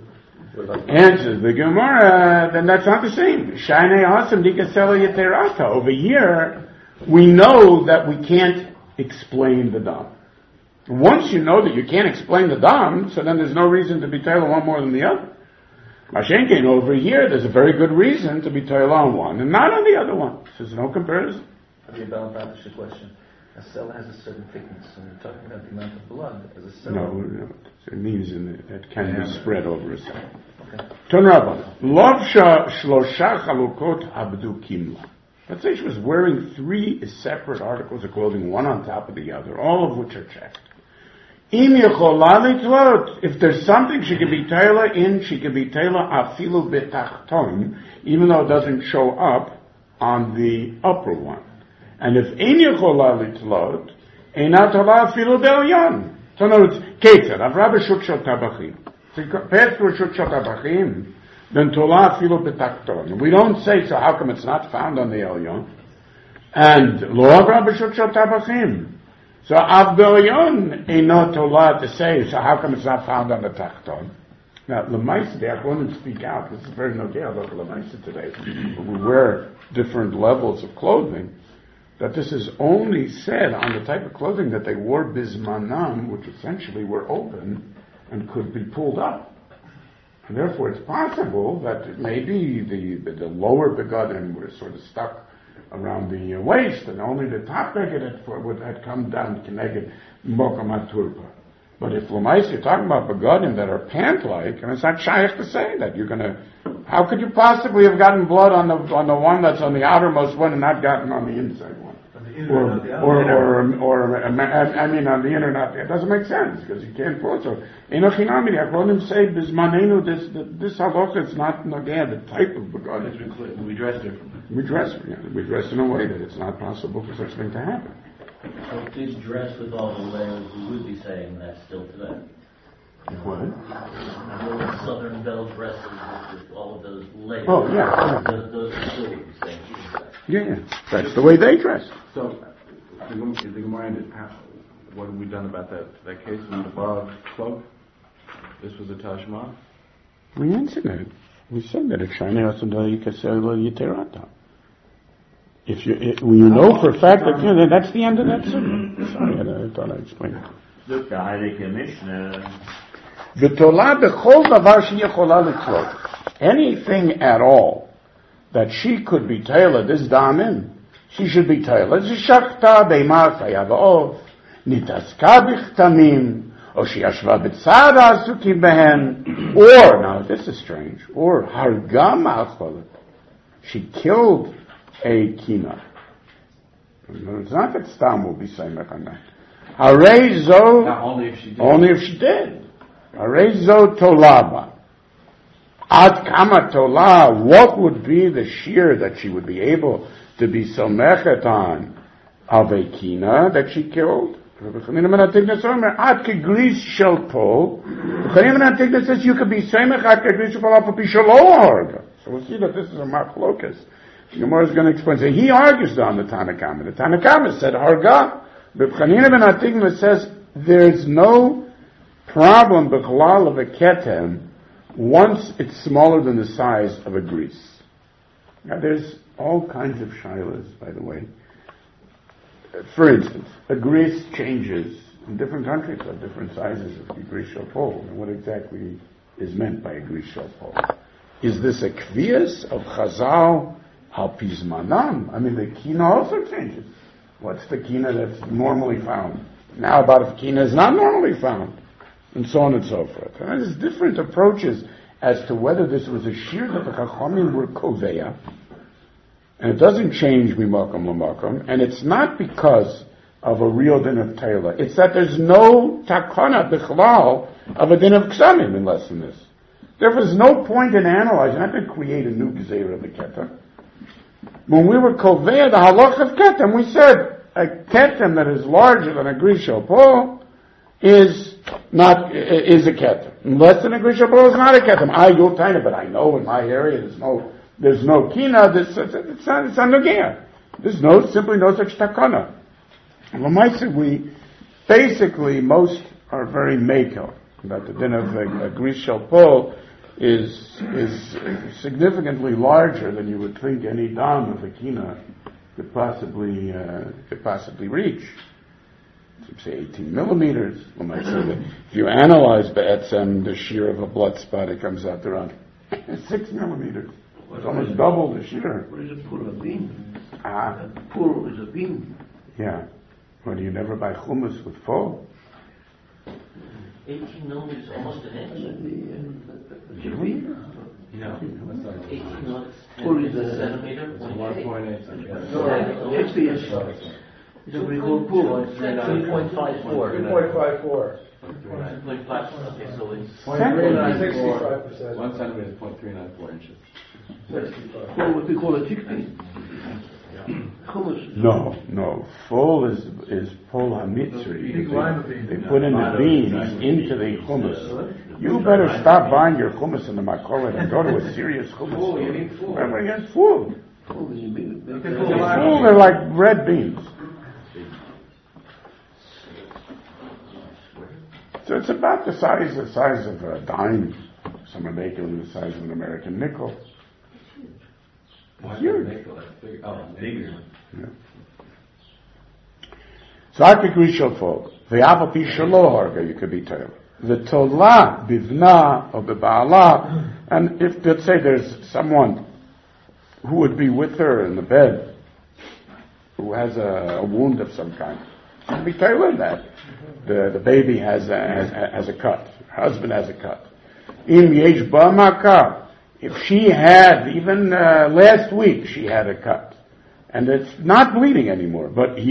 Answers the Gemara, then that's not the same. Shainei Hasam Dikasela Yeterata. Over here, we know that we can't explain the dam. Once you know that you can't explain the dam, so then there's no reason to be Taylor one more than the other. Mashenkin, over here, there's a very good reason to be Taylor on one and not on the other one. So there's no comparison. I mean, Balabatish, a question. A cell has a certain thickness, and you're talking about the amount of blood as a cell. No, no. It means in the, it can be spread over a cell. Okay. Turn Rabban. Lovsha shlosha chalukot abdu kimla. Let's say she was wearing three separate articles of clothing, one on top of the other, all of which are checked. Im yechola litlot. If there's something she can be taila in, she can be taila afilu betachton, even though it doesn't show up on the upper one. And if ein yechola litlot, eina tola afilu be'elyon. So in other words, ketzad, avra b'shuk shel tabachim. So you pass through a shuk shel tabachim, then tola afilu betachton. We don't say, so how come it's not found on the elyon? And lo avra b'shuk shel tabachim. So av be'elyon eina tola to say, so how come it's not found on the tachton? Now, Lemaisa, the Achronim speak out. This is very nogea about Lemaisa today. We wear different levels of clothing. That this is only said on the type of clothing that they wore bismanam, which essentially were open and could be pulled up. And therefore it's possible that maybe the, the, the lower begadim were sort of stuck around the uh, waist, and only the top beged had, would, had come down to neged mokamat turpa. But if Lamais, you're talking about begadim that are pant-like, and it's not shaykh to say that you're gonna, how could you possibly have gotten blood on the, on the one that's on the outermost one and not gotten on the inside one? Or, or, or, or, I mean, on the inner, not the, it doesn't make sense, because you can't pull it. So, Enochinami, the Achronim say, Bismanenu, this, this halacha, it's not, again, the type of begadim. We dress differently. We dress, yeah, we dress in a way that it's not possible for such a thing to happen. So if these dress with all the layers, we would be saying that still today. What? The Southern Belle dresses with all of those layers. Oh, yeah. yeah. Those, those are still the same. Yeah, yeah. That's the way they dress. So, the Gem- the Gemara ended, how- what have we done about that, that case with the borrowed cloak? This was a Tashma? We answered it. We said that if Shani Asundal Yikasela Yiterata. If you, if, well, you know for a fact that, you know, that's the end of that sugya. Sorry, I, I thought I explained it. Look, the Heilige Mishnah. V'tola b'chol davar sheyechola litlot. Anything at all that she could be tailored, this damin, she should be tailored. Shachta beimar chayavov, nitaska bichtamim, or she yashva b'tzada asukim behen, or, now this is strange, or hargam acholet. She killed a kina. It's not that Stam will be saying on that. Harei zo, Now, only if she did. only if she did. Harei zo tolaba. Ad kama tola, what would be the shear that she would be able to be so mechet on of a kina that she killed? Ad kegris shel pol. Chanim says you could be semech ad kegris shel pol apo pi shelo harga. So we'll see that this is a machlokas. The Gemara is going to explain. So he argues on the Tanakhama. The Tanakhama said harga. But Chanina ben Atigna says there's no problem b'chalal of a ketem once it's smaller than the size of a grease. Now there's all kinds of shilas, by the way. For instance, a grease changes in different countries have different sizes of a grease shopol. And what exactly is meant by a grease shopol? Is this a kvias of Chazal al pizmanam? I mean, the kina also changes. What's the kina that's normally found? Now about if kina is not normally found, and so on and so forth. And there's different approaches as to whether this was a shear that the Chachamim were koveya, and it doesn't change mimakom lamakom, and it's not because of a real din of Taylor. It's that there's no takana bichlal of a din of ksamim in less than this. Therefore, there's no point in analyzing. I'm not going to create a new gezeira of the ketem. When we were koveya the halach of ketem, we said a ketem that is larger than a grishal pole is not is a ketem. Less than a grishal pole is not a ketem. I you'll tell you, but I know in my area there's no there's no kina, there's, it's not, it's not nogea. There's no, simply no such takana. Lamaisa, we, basically, most are very makel. That the din of a, a Gris Shel Pol is, is significantly larger than you would think any dam of a kina could possibly, uh, could possibly reach. Say eighteen millimeters. If you analyze be'etzem, the shear of a blood spot, it comes out around six millimeters. It's almost double the shear. What is a pur? A bean? Ah. A pur is a bean. Yeah. Well, do you never buy hummus with faux? eighteen millimeters, almost an inch. The bean? No. eighteen millimeters. Pur is a centimeter. one point eight. No, sixty is. Is that what you call pur? three point five four. three point five four. three point five four. Okay, so it's sixty-five percent. One centimeter is point three nine four inches. Well, what we call a chickpea. Hummus. No, no. Full is is pol hamitzri. They, they put in the beans into the hummus. You better stop buying your hummus in the makolet and go to a serious hummus store. Remember, yes, full. Full, they're like red beans. So it's about the size, the size of a dime. Some are making the size of an American nickel. Huge. Oh, bigger. Yeah. So I could Gris Shel Pol. The apple piece shelo harga, you could be told. The tola bivna or beba'ala, and if let's say there's someone who would be with her in the bed who has a, a wound of some kind, you could be told that the the baby has a, has, has a cut, her husband has a cut. Im yesh ba maka. If she had, even uh, last week, she had a cut, and it's not bleeding anymore, but but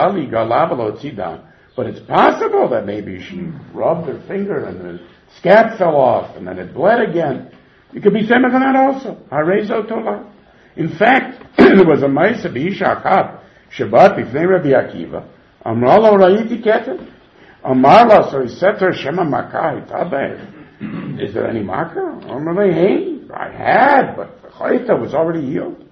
it's possible that maybe she rubbed her finger and the scab fell off, and then it bled again. You could be saying on that also. In fact, there was a ma'aseh b'isha achat shebat b'fnei Rabbi Akiva. Amar lo ra'iti keten. Amar lo, so he said to her, Shema makah hitabeh. Is there any makah? Amar lo, hey. I had, but the chayta was already healed.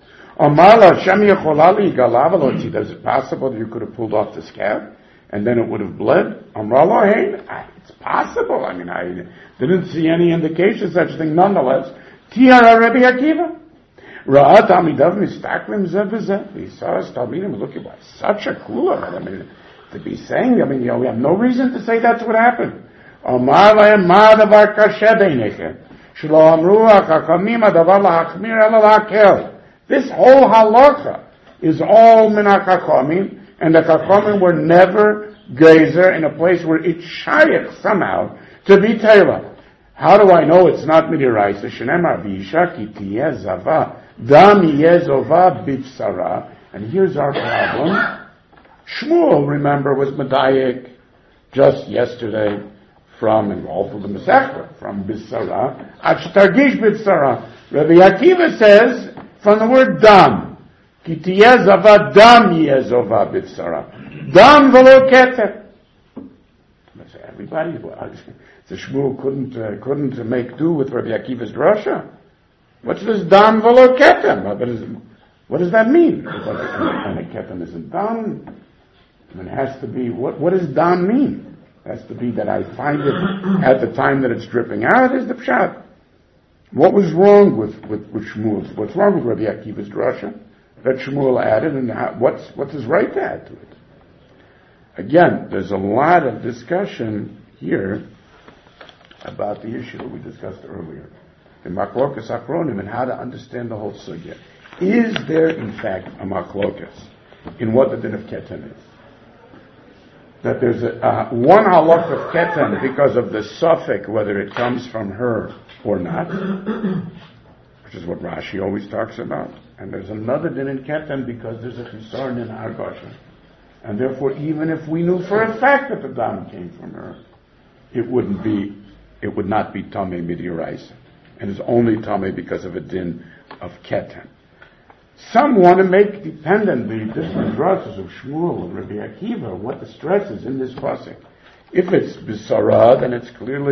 Is it possible that you could have pulled off the scab and then it would have bled? It's possible. I mean, I didn't see any indication of such thing. Nonetheless, Tiara Rabbi Akiva. Ra'at Amidav mistaklim zev v'zev. He saw us Talmidim looking at such a cooler. I mean, to be saying, I mean, you know, we have no reason to say that's what happened. Omar lahem ma davar kaseh beinechem. This whole halacha is all min hachachamim, and the chachamim were never geyser in a place where it's shaykh somehow to be teila. How do I know it's not midiraisa? Shenemar v'isha ki tiyeh zava dam yeh zova b'tsara. And here's our problem. Shmuel, remember, was medayik just yesterday. From, and all through the Masechta, from Bisara, Achtargish Bisara. Rabbi Akiva says, from the word dam, Ki tiyeh zava dam yeh zova Bisara. Dam v'lo keter. Everybody, the Shmuel couldn't, uh, couldn't make do with Rabbi Akiva's drasha. What's this dam v'lo keter? What does that mean? And a keter isn't dam. It has to be, what, what does dam mean? It has to be that I find it at the time that it's dripping out. Is the pshat. What was wrong with, with, with Shmuel's? What's wrong with Rabbi Akiva's drasha that Shmuel added, and how, what's what's his right to add to it? Again, there's a lot of discussion here about the issue that we discussed earlier in Machlokas Achronim and how to understand the whole sugya. Is there, in fact, a Machlokas in what the din of Keten is? That there's a, uh, one halach of keten because of the suffix, whether it comes from her or not, which is what Rashi always talks about. And there's another din in keten because there's a chisarn in hargasha. And therefore, even if we knew for a fact that the dam came from her, it wouldn't be, it would not be tamei midiraisa. And it's only tamei because of a din of keten. Some want to make dependent the different drushes of Shmuel and Rabbi Akiva, what the stress is in this pasuk. If it's Bisara, then it's clearly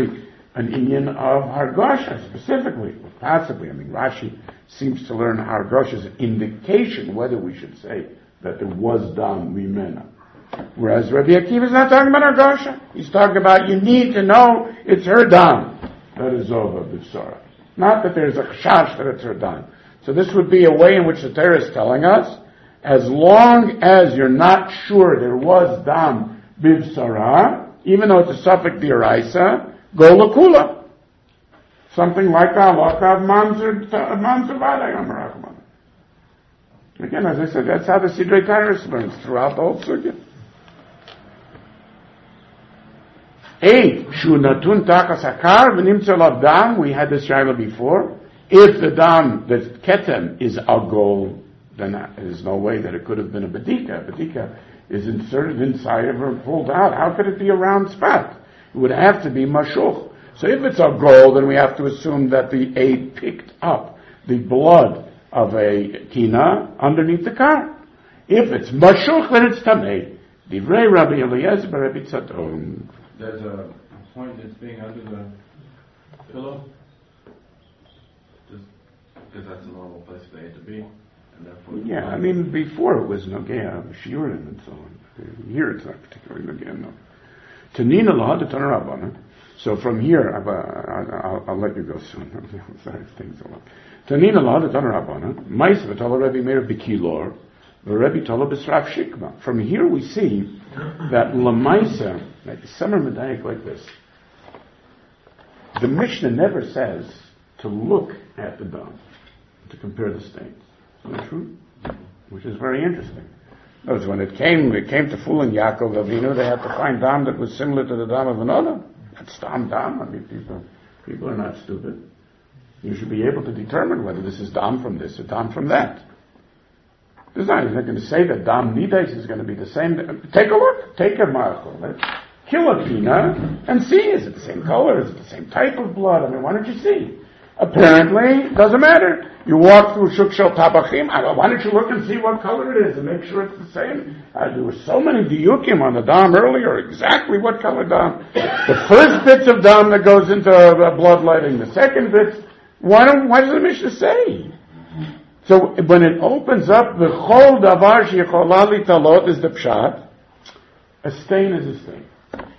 an inyan of Hargosha specifically, possibly. I mean, Rashi seems to learn Hargosha as an indication whether we should say that there was dam mimena. Whereas Rabbi Akiva is not talking about Hargosha. He's talking about you need to know it's her dam that is over b'tzara. Not that there's a chash that it's her dam. So this would be a way in which the Torah is telling us, as long as you're not sure there was dam b'tzara, even though it's a suffix d'oraisa, go l'kula. Something like the halakha of manzer vada yom rachman. Again, as I said, that's how the Sidrei Tyrus learns throughout the whole sugya. Eight, shu natun tachas hakar v'nimtza lav dam. We had this shaila before. If the dam, the ketem, is a gold, then there's no way that it could have been a bedika. A bedika is inserted inside of her and pulled out. How could it be a round spot? It would have to be mashuch. So if it's a gold, then we have to assume that the aid picked up the blood of a kina underneath the car. If it's mashuch, then it's tamei. Divrei Rabbi Eliezer bar Rabbi Tzadok. There's a point that's being under the pillow, just because that's a normal place for it to be, and therefore. Yeah, I mean, before it was nogea, shiurim and so on. Here it's not particularly nogea, no. Tanina law the Tanarabana. So from here, I'll, I'll, I'll let you go soon. Sorry, things a lot. Tanina law the Tanarabana. Mais v'tala Rebbe Meir b'kilor, v'Rebbe tala b'sraf shikma. From here we see that lamaisa, like some are medayik like this. The Mishnah never says to look at the dam, to compare the stains. Isn't that true? Which is very interesting. Notice when it came, it came to fooling Yaakov Avinu, they had to find dam that was similar to the dam of another. That's dam dam. I mean, people, people are not stupid. You should be able to determine whether this is dam from this or dam from that. There's not, he's not going to say that dam nides is going to be the same. Take a look. Take a marco. Let's kill a pina and see. Is it the same color? Is it the same type of blood? I mean, why don't you see? Apparently, it doesn't matter. You walk through Shuk Shel Tabachim, why don't you look and see what color it is and make sure it's the same? Uh, there were so many diyukim on the dam earlier, exactly what color dam. The first bits of dam that goes into uh, bloodletting, the second bits, why, don't, why does the Mishnah say? So when it opens up, the chol davar sheyecholali talot is the pshat, a stain is a stain.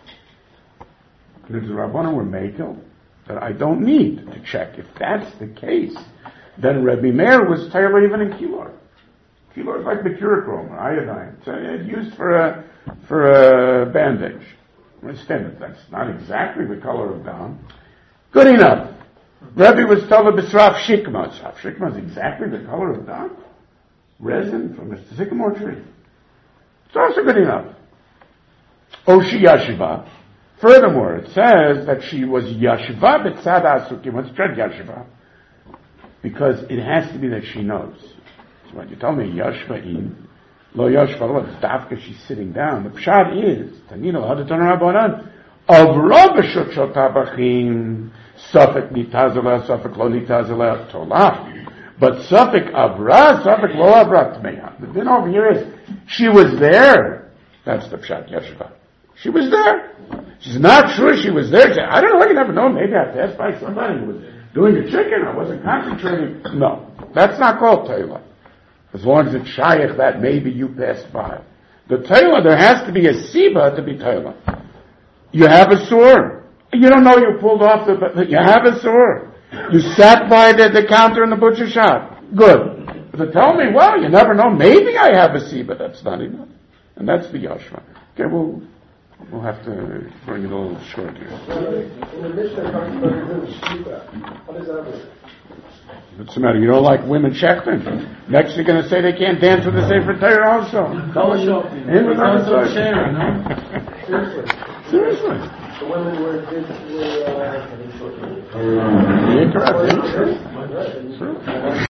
The Rabbanan were makel that I don't need to check. If that's the case, then Rebbe Meir was Taylor even in Kilor. Kilor is like mercurochrome or iodine. It's uh, used for a for a bandage. Understand that that's not exactly the color of dam. Good enough. Rebbe was Taylor b'sraf shikma. Sraf shikma is exactly the color of dam. Resin from a sycamore tree. It's also good enough. Oshi yashiva. Furthermore, it says that she was yashiva b'tzad asukim. What's dread yashiva? Because it has to be that she knows. So when you tell me yashva'in, lo yashva lo, it's dafka, she's sitting down. The pshat is, tanino hadaton rabbanan, avra b'shuk shel tabachim, safek nitazela, safek lo nitazela, tolah. But safek avra, safek lo avra tmeya. The din over here is, she was there. That's the pshat yashva. She was there. She's not sure she was there. She, I don't know, I never know. Maybe I passed by somebody who was doing a chicken. I wasn't concentrating. No, that's not called Taylor. As long as it's shayach that maybe you passed by. The Taylor, there has to be a siba to be Taylor. You have a sword. You don't know you pulled off the, but you have a sword. You sat by the, the counter in the butcher shop. Good. But to tell me, well, you never know. Maybe I have a siba. That's not enough. And that's the yashva. Okay, well, we'll have to bring it a little short here. In the Mishnah, talks about women's shita. What does that mean? What's the matter? You don't like women shechting? Next you're going to say they can't dance with the Sefer Torah also. In with other Seriously. Seriously. The women were, did, were, uh, You're correct. Sure.